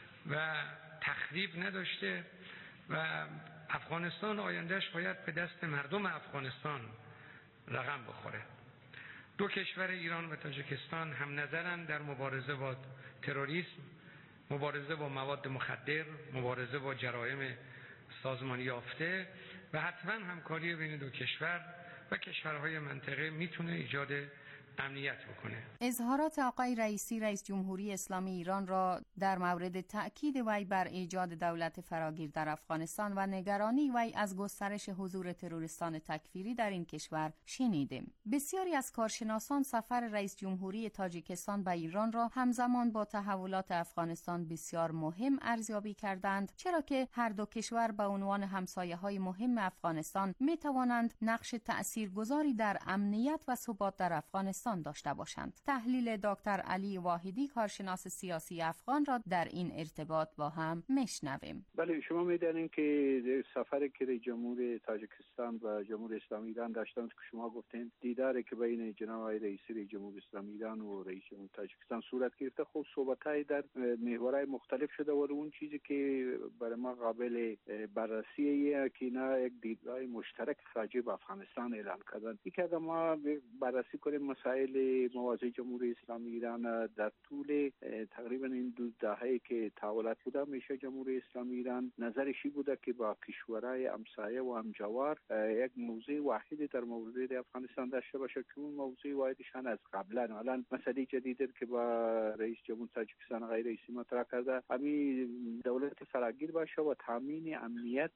تخریب نداشته و افغانستان آیندهش باید به دست مردم افغانستان رقم بخوره. دو کشور ایران و تاجیکستان هم نظرن در مبارزه با تروریسم، مبارزه با مواد مخدر، مبارزه با جرایم سازمانی یافته و حتما همکاری بین دو کشور و کشورهای منطقه میتونه ایجاد امنیت بکنه. اظهارات آقای رئیسی رئیس جمهوری اسلامی ایران را در مورد تأکید وی بر ایجاد دولت فراگیر در افغانستان و نگرانی وی از گسترش حضور تروریستان تکفیری در این کشور شنیدیم. بسیاری از کارشناسان سفر رئیس جمهوری تاجیکستان به ایران را همزمان با تحولات افغانستان بسیار مهم ارزیابی کردند، چرا که هر دو کشور به عنوان همسایه‌های مهم افغانستان می توانند نقش تأثیرگذاری در امنیت و ثبات در افغانستان پاکستان داشته باشند. تحلیل دکتر علی واحدی کارشناس سیاسی افغان را در این ارتباط با هم میشنویم. بله، شما می‌دانید که سفری که جمهوری تاجیکستان و جمهوری اسلامی ایران داشتند که شما گفتین دیداری که بین جناب رئیسی جمهوری اسلامی ایران و رئیس جمهوری تاجیکستان صورت گرفته، خب صحبت‌های در محورهای مختلف شده و اون چیزی که برای ما قابل بررسیه که اینا یک دیدار مشترک راجع به افغانستان اعلان کردن. یک ما بررسی کنیم مسائل موازی جمهوری اسلامی ایران در طول تقریبا این 2 دهه‌ای که تحولات بوده میشه جمهوری اسلامی ایران نظرشی بوده که با کشورهای همسایه و همجوار یک موضوع واحدی در مورد افغانستان داشته باشه که اون موضوع واحدشان از قبلا الان مسئله جدیدی که با رئیس جمهور تاجیکستان غیر رئیسی مطرح کرده همین دولت فراگیر باشه و تامین امنیت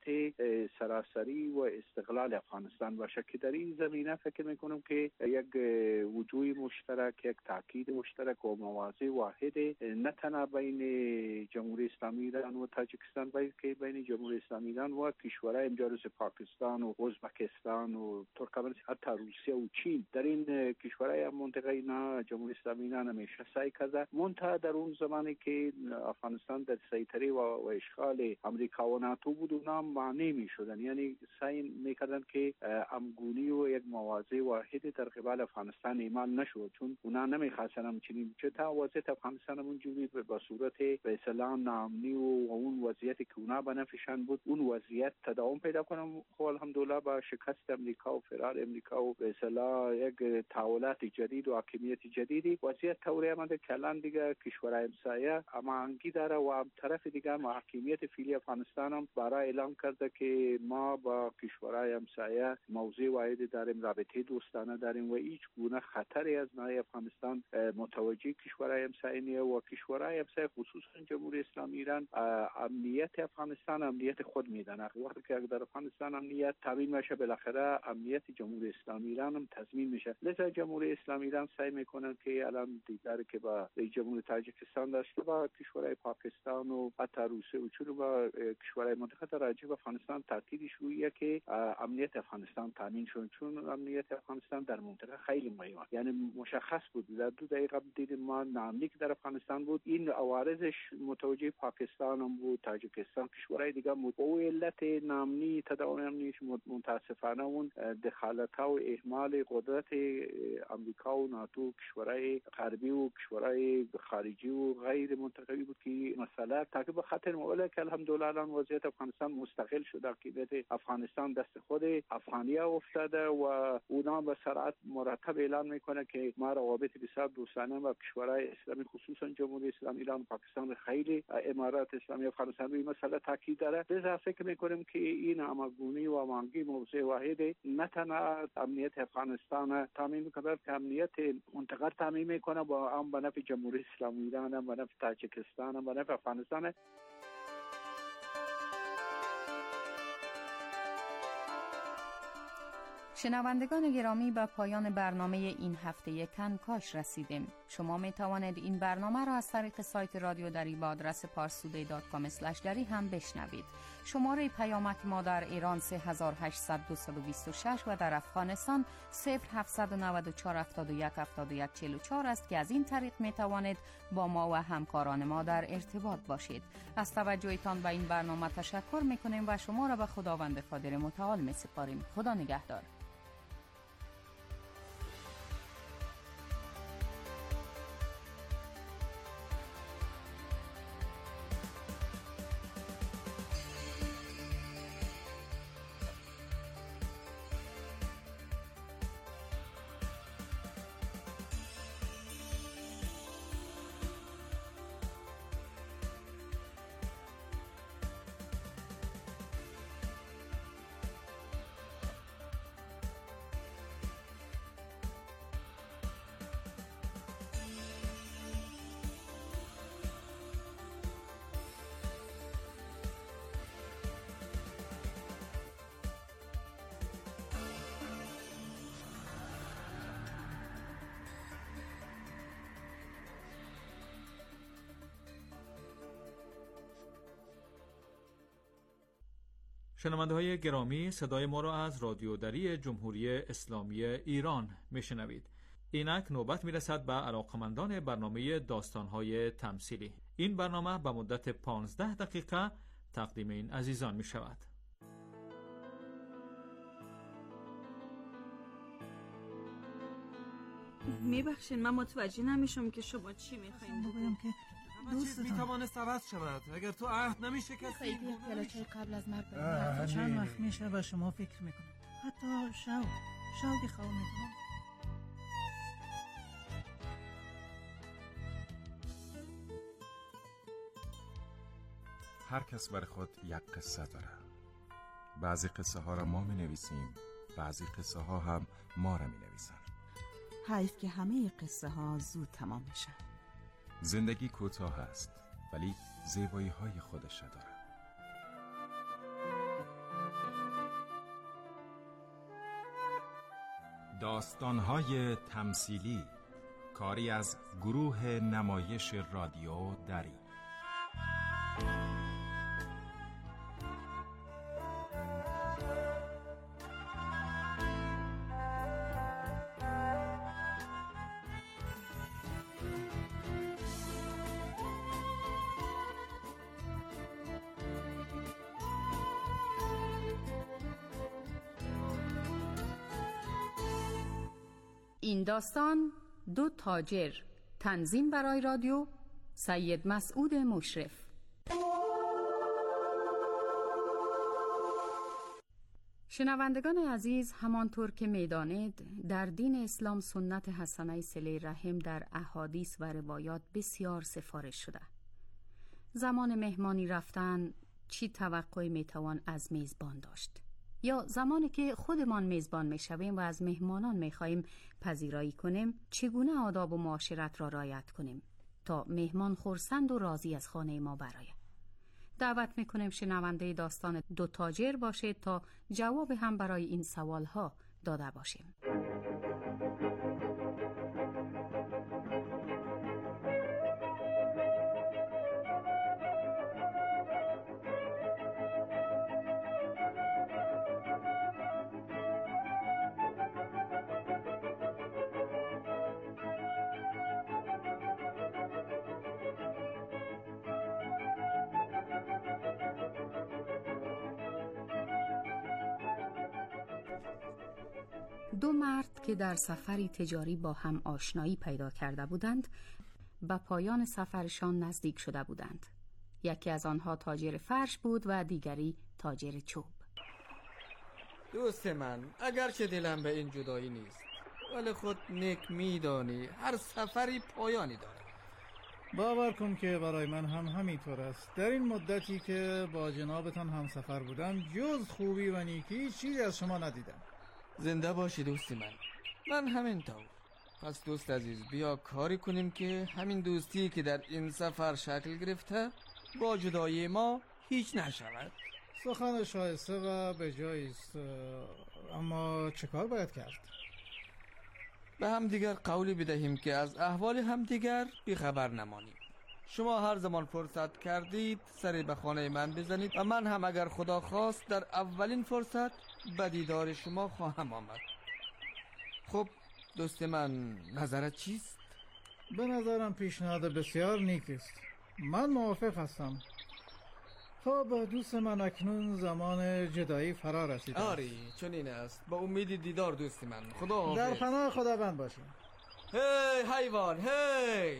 سراسری و استقلال افغانستان باشه که در این زمینه فکر میکنم که یک وجوه مشترک، یک تاکید مشترک و موازی واحد نه تنها بین جمهوری اسلامی ایران و تاجیکستان بلکه بین جمهوری اسلامی ایران و کشورهای همجنس پاکستان و ازبکستان و ترکمنستان حتی روسیه و چین در این کشورهای منطقه اینا جمهوری اسلامی ایران همیشه سعی کرده منتها در اون زمانی که افغانستان در سیطره و اشغال امریکا و ناتو بود اونا مانع میشدن، یعنی سعی میکردن که همگونی و یک موازی واحد در قبال افغانستان اعمال نشود چون اونا نمیخواستن همچنین چه تا وضعیت افغانستان اونجوری به صورت به اصطلاح ناامنی و اون وضعیتی که اونا بنفشان بود اون وضعیت تداوم پیدا کنه. خب الحمدلله با شکست امریکا و فرار امریکا و به اصطلاح یک تحولات جدید و حاکمیت جدیدی وضعیت طوری آمده که الان دیگه کشورهای همسایه هماهنگی داره و طرف دیگه حاکمیت فعلی افغانستان هم برای اعلام کرده که ما با کشورهای همسایه موضوع واحدی داریم، رابطه دوستانه داریم و هیچ گونه خطری از ناحیه افغانستان متوجه کشورهای همسایه نیست و کشورهای همسایه خصوصا جمهوری اسلامی ایران امنیت افغانستان امنیت خود میدانه. وقتی که در افغانستان امنیت تامین میشه بالاخره امنیت جمهوری اسلامی ایران هم تضمین میشه. لذا جمهوری اسلامی ایران سعی میکنن که الان دیداری که با جمهوری تاجیکستان داشته با کشورهای پاکستان و حتی روسیه و چون با کشورهای منطقه راجع به افغانستان تاکیدش رویه که امنیت افغانستان تامین شد چون امنیت افغانستان در منطقه خیلی مهمه. یعنی مشخص بود در 2 دقیقه دیدیم ما نامنی که در افغانستان بود این عوارضش متوجه پاکستان هم بود، تاجیکستان، کشورهای دیگه بود. او علت نامنی تداوم امنیش متاسفانه اون دخالت ها و اهمال قدرت امریکا و ناتو، کشورهای غربی و کشورهای خارجی و غیر منطقه‌ای بود که مسئله تعقیب خطر مولا که الحمدلله الان وضعیت افغانستان مستقل شده، حاکمیت افغانستان دست خود افغانی‌ها افتاده و اونا به سرعت مرتب اعلان میکنه که ما روابط بسیار دوستانه با کشورهای اسلامی خصوصا جمهوری اسلامی ایران، پاکستان، خیلی امارات اسلامی افغانستان به این مسئله تاکید داره. لذا فکر میکنیم که این همگونی و هماهنگی موضوع واحد نه تنها امنیت افغانستان تامین میکنه که امنیت منطقه تامین میکنه با هم به نفع جمهوری اسلامی ایران هم به نفع تاجیکستان هم به نفع افغانستان. شنوندگان گرامی، به پایان برنامه این هفته کنکاش رسیدیم. شما می توانید این برنامه را از طریق سایت رادیو دری با آدرس parstoday.com/dari هم بشنوید. شماره پیامک ما در ایران 3800 و در افغانستان 0794 71 71 44 است که از این طریق می توانید با ما و همکاران ما در ارتباط باشید. از توجهتان به این برنامه تشکر می کنیم و شما را به خداوند قادر متعال می سپاریم. خدا نگهدار. شنونده های گرامی، صدای ما را از رادیو دری جمهوری اسلامی ایران میشنوید. اینک نوبت میرسد به علاقمندان برنامه داستان‌های تمثیلی. این برنامه به مدت 15 دقیقه تقدیم این عزیزان می شود. میبخشین من متوجه نمیشم که شما چی میخواین بگویم که دوستتان میتوانست عوض شود اگر تو عهد نمیشه کسی خیلی کلاچه قبل از مرگ چند وقت میشه و شما فکر میکنم حتی شوقی خواه میکنم. هر کس برای خود یک قصه داره. بعضی قصه ها را ما می نویسیم، بعضی قصه ها هم ما را می نویسن. حیف که همه قصه ها زود تمام میشن. زندگی کوتاه است ولی زیبایی های خودش داره. داستان های تمثیلی، کاری از گروه نمایش رادیو دری. این داستان دو تاجر، تنظیم برای رادیو سید مسعود مشرف. شنوندگان عزیز، همانطور که می‌دانید در دین اسلام سنت حسنه صله رحم در احادیث و روایات بسیار سفارش شده. زمان مهمانی رفتن چی توقعی میتوان از میزبان داشت؟ یا زمانی که خودمان میزبان میشویم و از مهمانان میخواهیم پذیرایی کنیم چگونه آداب و معاشرت را رعایت کنیم تا مهمان خرسند و راضی از خانه ما برآید؟ دعوت میکنیم شنونده داستان دو تاجر باشید تا جواب هم برای این سوال ها داده باشیم. دو مرد که در سفری تجاری با هم آشنایی پیدا کرده بودند به پایان سفرشان نزدیک شده بودند. یکی از آنها تاجر فرش بود و دیگری تاجر چوب. دوست من، اگرچه دلم به این جدایی نیست ولی خود نیک میدانی هر سفری پایانی دارد. باور کن که برای من هم همینطور است. در این مدتی که با جنابتان هم سفر بودم جز خوبی و نیکی چیزی از شما ندیدم. زنده باشی دوست من همینطور. پس دوست عزیز بیا کاری کنیم که همین دوستی که در این سفر شکل گرفته با جدایی ما هیچ نشود. سخن شایسته و به جای است، اما چه کار باید کرد؟ به هم دیگر قولی بدهیم که از احوال هم دیگر بیخبر نمانیم. شما هر زمان فرصت کردید سری به خانه من بزنید و من هم اگر خدا خواست در اولین فرصت به دیدار شما خواهم آمد. خب دوست من، نظرت چیست؟ به نظرم پیشنهاد بسیار نیک است. من موافق هستم. خب دوست من، اکنون زمان جدایی فرا رسیده است. آری چنین است. با امید دیدار دوست من. خدا حافظ. در پناه خداوند باشی. هی حیوان هی.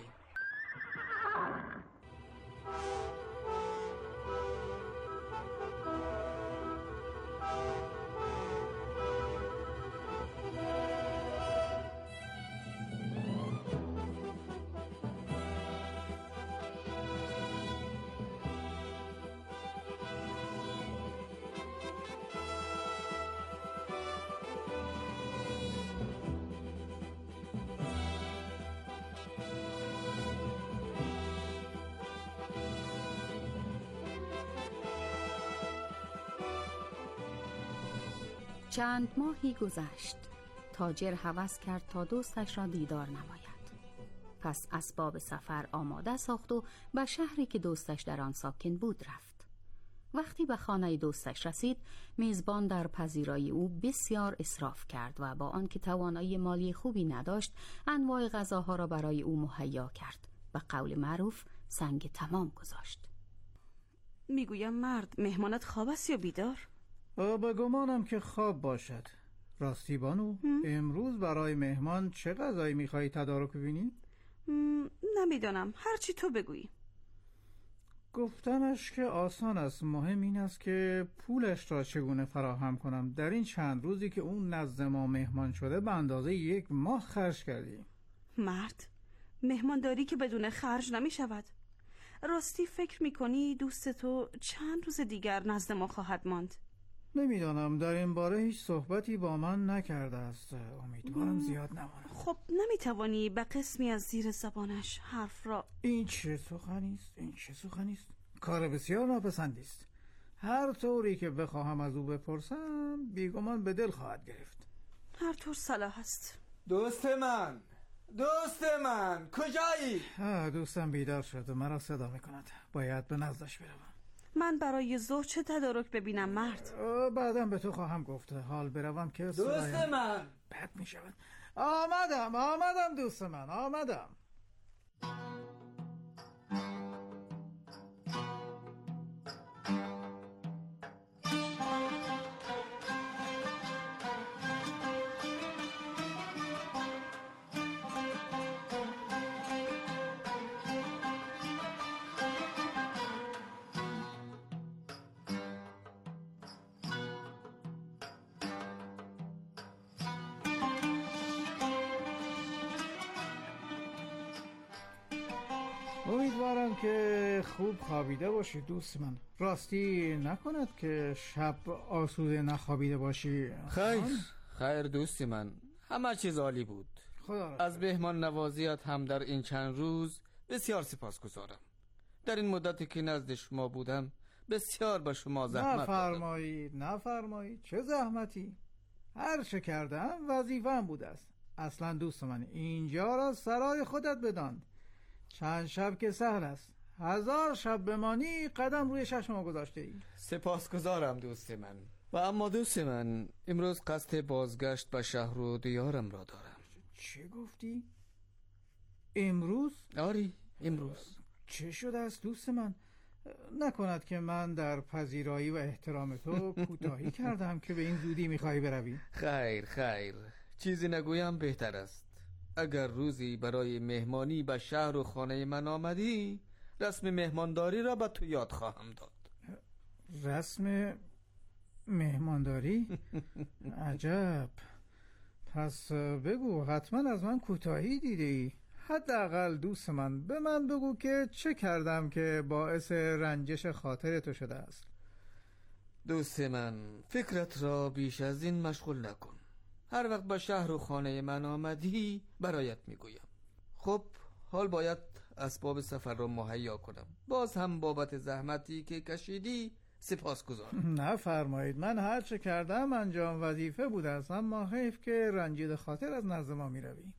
چند ماهی گذشت. تاجر هوس کرد تا دوستش را دیدار نماید. پس اسباب سفر آماده ساخت و به شهری که دوستش در آن ساکن بود رفت. وقتی به خانه دوستش رسید، میزبان در پذیرایی او بسیار اسراف کرد و با آنکه توانایی مالی خوبی نداشت، انواع غذاها را برای او مهیا کرد و قول معروف سنگ تمام گذاشت. میگویم مرد، مهمانت خواب است یا بیدار؟ به گمانم که خواب باشد. راستی بانو، امروز برای مهمان چه غذایی میخوایی تدارک ببینی؟ نمیدانم، هرچی تو بگویی. گفتنش که آسان است، مهم این است که پولش را چگونه فراهم کنم. در این چند روزی که اون نزد ما مهمان شده به اندازه 1 ماه خرج کردیم. مرد، مهمانداری که بدون خرج نمی شود. راستی فکر میکنی دوست تو چند روز دیگر نزد ما خواهد ماند؟ نمیدانم، در این باره هیچ صحبتی با من نکرده است. امیدوارم زیاد نماند. خب نمیتوانی به قسمی از زیر زبانش حرف را... این چه سخنی است؟ این چه سخنی است؟ کار بسیار ناپسندی است. هر طوری که بخواهم از او بپرسم بیگمان به دل خواهد گرفت. هر طور صلاح است. دوست من کجایی؟ دوستم بیدار شد و مرا صدا میکند. باید به نزدش بروم. من برای ظهر چه تدارک ببینم مرد؟ بعدم به تو خواهم گفت. حال بروم که دوست من بد میشود. آمدم دوست من، آمدم. امیدوارم که خوب خوابیده باشی دوست من. راستی نکند که شب آسوده نخوابیده باشی؟ خیر دوست من، همه چیز عالی بود. از مهمان نوازیت هم در این چند روز بسیار سپاسگزارم. در این مدتی که نزد شما بودم بسیار به شما زحمت نفرمایید. چه زحمتی؟ هر چه کردم وظیفه‌ام بوده است. اصلا دوست من اینجا را سرای خودت بدان. چند شب که سهل است، 1000 شب بمانی قدم روی چشم گذاشته ای. سپاسگزارم دوست من. و اما دوست من، امروز قصد بازگشت به شهر و دیارم را دارم. چه گفتی؟ امروز؟ آری امروز. چه شده است دوست من؟ نکند که من در پذیرایی و احترام تو کوتاهی کردم که به این زودی میخوایی بروی؟ خیر چیزی نگویم بهتر است. اگر روزی برای مهمانی به شهر و خانه من آمدی، رسم مهمانداری را به تو یاد خواهم داد. رسم مهمانداری؟ عجب. پس بگو، حتما از من کوتاهی دیدی. حداقل دوست من به من بگو که چه کردم که باعث رنجش خاطر تو شده است. دوست من، فکرت را بیش از این مشغول نکن. هر وقت به شهر و خانه من آمدی برایت میگویم. خب حال باید اسباب سفر را مهیا کنم. باز هم بابت زحمتی که کشیدی سپاسگزارم. نفرمایید، من هر چه کردم انجام وظیفه بوده است، اما حیف که رنجیده خاطر از نزد ما میروی.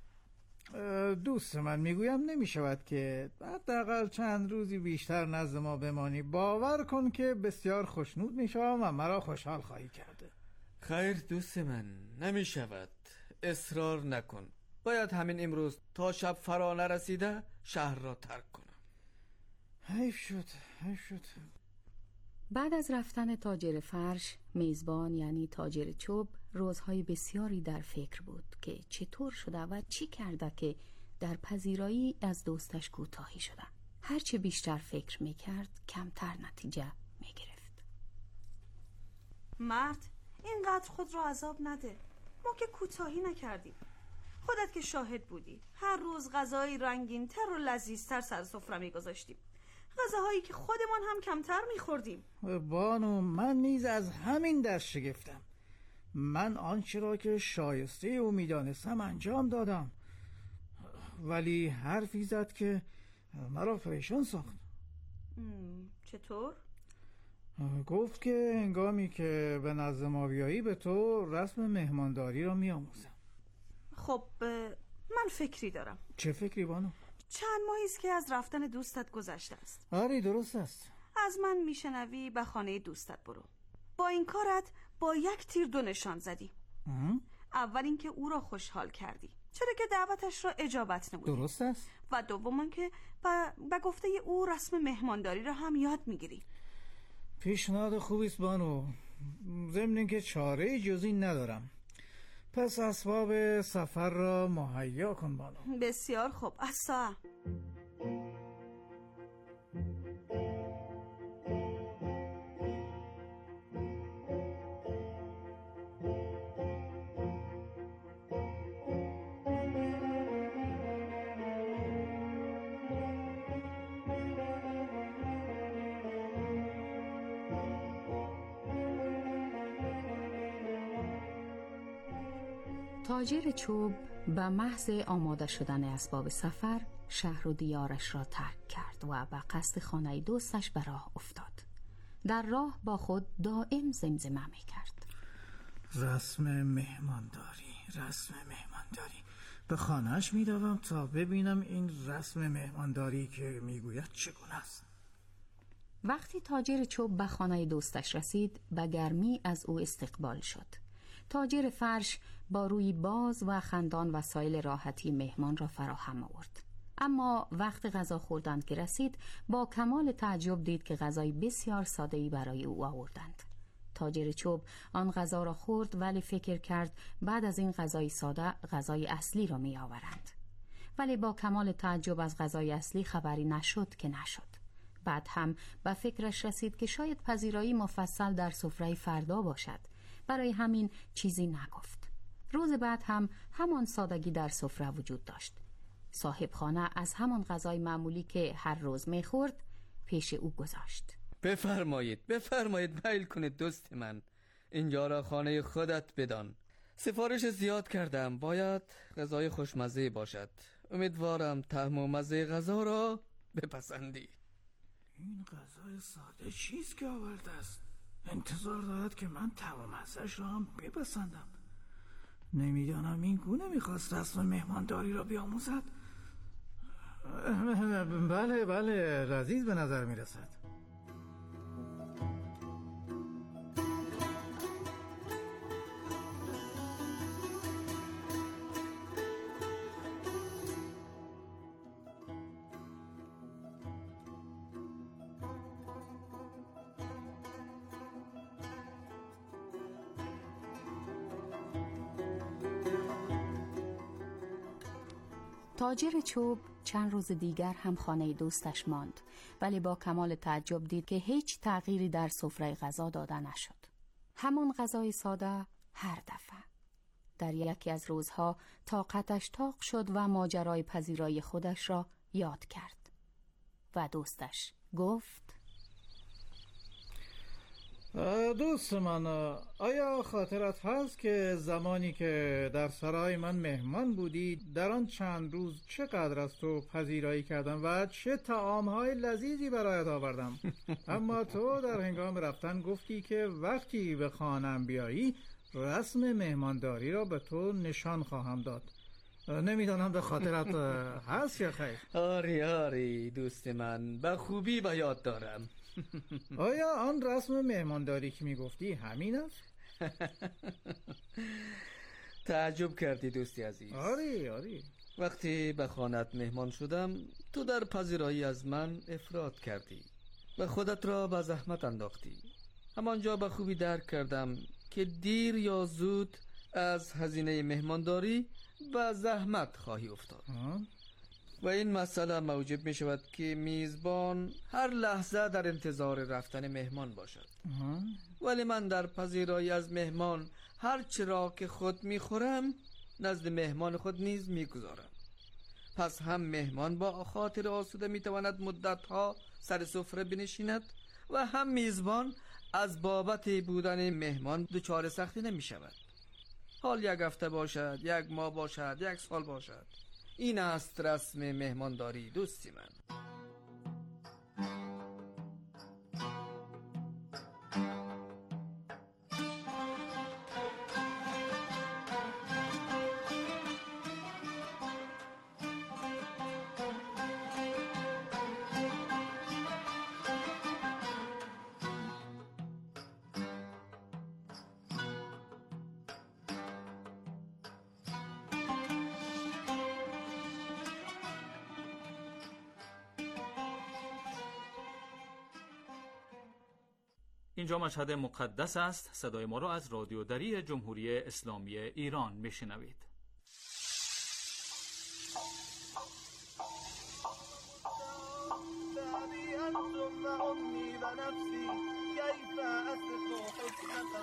دوست من میگویم نمیشود که حداقل چند روزی بیشتر نزد ما بمانی. باور کن که بسیار خوشنود میشوم و مرا خوشحال خواهی کرده. خیر دوست من، نمیشود. اصرار نکن. باید همین امروز تا شب فرا نرسیده شهر را ترک کنم. حیف شد. بعد از رفتن تاجر فرش، میزبان یعنی تاجر چوب روزهای بسیاری در فکر بود که چطور شده و چی کرده که در پذیرایی از دوستش کوتاهی شده. هرچه بیشتر فکر میکرد کمتر نتیجه میگرفت. مرد، اینقدر خود را عذاب نده. ما که کوتاهی نکردیم. خودت که شاهد بودی. هر روز غذای رنگین‌تر و لذیذتر سر سفره میگذاشتیم. غذاهایی که خودمان هم کمتر میخوردیم. بانو، من نیز از همین دست شگفتم. من آنچه را که شایسته او میدانستم انجام دادم، ولی حرفی زد که مرا پریشان ساخت. چطور؟ گفت که هنگامی که به نزد ما بیایی به تو رسم مهمانداری را میآموزم. خب من فکری دارم. چه فکری بانو؟ چند ماهی است که از رفتن دوستت گذشته است. آری درست است. از من میشنوی به خانه دوستت برو. با این کارت با یک تیر دو نشان زدی. اول اینکه او را خوشحال کردی، چرا که دعوتش را اجابت نمودی. درست است. و دوم که به گفته او رسم مهمانداری را هم یاد میگیری. پیشنهاد خوبی است بانو، ضمن اینکه چاره جزی ندارم. پس اسباب سفر را مهیا کن بانو. بسیار خوب. الساعه تاجر چوب به محض آماده شدن اسباب سفر شهر و دیارش را ترک کرد و به قصد خانه دوستش به راه افتاد. در راه با خود دائم زمزمه می کرد: رسم مهمانداری. به خانهش می روم تا ببینم این رسم مهمانداری که می گوید چگونه است. وقتی تاجر چوب به خانه دوستش رسید، به گرمی از او استقبال شد. تاجر فرش با روی باز و خندان وسایل راحتی مهمان را فراهم آورد. اما وقت غذا خوردن که رسید، با کمال تعجب دید که غذای بسیار ساده‌ای برای او آوردند. تاجر چوب آن غذا را خورد، ولی فکر کرد بعد از این غذای ساده غذای اصلی را می آورند. ولی با کمال تعجب از غذای اصلی خبری نشد که نشد. بعد هم به فکرش رسید که شاید پذیرایی مفصل در سفره فردا باشد. برای همین چیزی نگفت. روز بعد هم همان سادگی در سفره وجود داشت. صاحب خانه از همان غذای معمولی که هر روز میخورد پیش او گذاشت. بفرمایید میل کنید دوست من، اینجا را خانه خودت بدان. سفارش زیاد کردم، باید غذای خوشمزه باشد. امیدوارم طعم و مزه غذا را بپسندی. این غذای ساده چیز که آورده است، انتظار دارد که من طعم و مزه‌اش را هم بپسندم. نمیدانم این گونه میخواست رسم مهمانداری را بیاموزد. بله لذیذ به نظر میرسد. تاجر چوب چند روز دیگر هم خانه دوستش ماند، ولی با کمال تعجب دید که هیچ تغییری در سفره غذا داده نشد. همان غذای ساده هر دفعه. در یکی از روزها طاقتش طاق شد و ماجرای پذیرایی خودش را یاد کرد و دوستش گفت: دوست من، آیا خاطرت هست که زمانی که در سرای من مهمان بودی در آن چند روز چقدر از تو پذیرایی کردم و چه طعام‌های لذیذی برایت آوردم؟ اما تو در هنگام رفتن گفتی که وقتی به خانه‌ام بیایی رسم مهمانداری را به تو نشان خواهم داد. نمیدانم به خاطرت هست یا خیر؟ آری دوست من، به خوبی به یاد دارم. آیا آن رسم مهمانداری که میگفتی همین است؟ تعجب کردی دوستی عزیز. آری وقتی به خانت مهمان شدم، تو در پذیرایی از من افراط کردی و خودت را به زحمت انداختی. همانجا به خوبی درک کردم که دیر یا زود از هزینه مهمانداری به زحمت خواهی افتاد. و این مسئله موجب می شود که میزبان هر لحظه در انتظار رفتن مهمان باشد. ولی من در پذیرایی از مهمان هر چرا که خود می خورم نزد مهمان خود نیز می گذارم. پس هم مهمان با خاطر آسوده می تواند مدتها سر سفره بنشیند و هم میزبان از بابت بودن مهمان دچار سختی نمی شود. حال یک هفته باشد، یک ماه باشد، یک سال باشد. این است رسم مهمانداری دوستی من. اینجا مشهد مقدس است. صدای ما را از رادیو دری جمهوری اسلامی ایران میشنوید.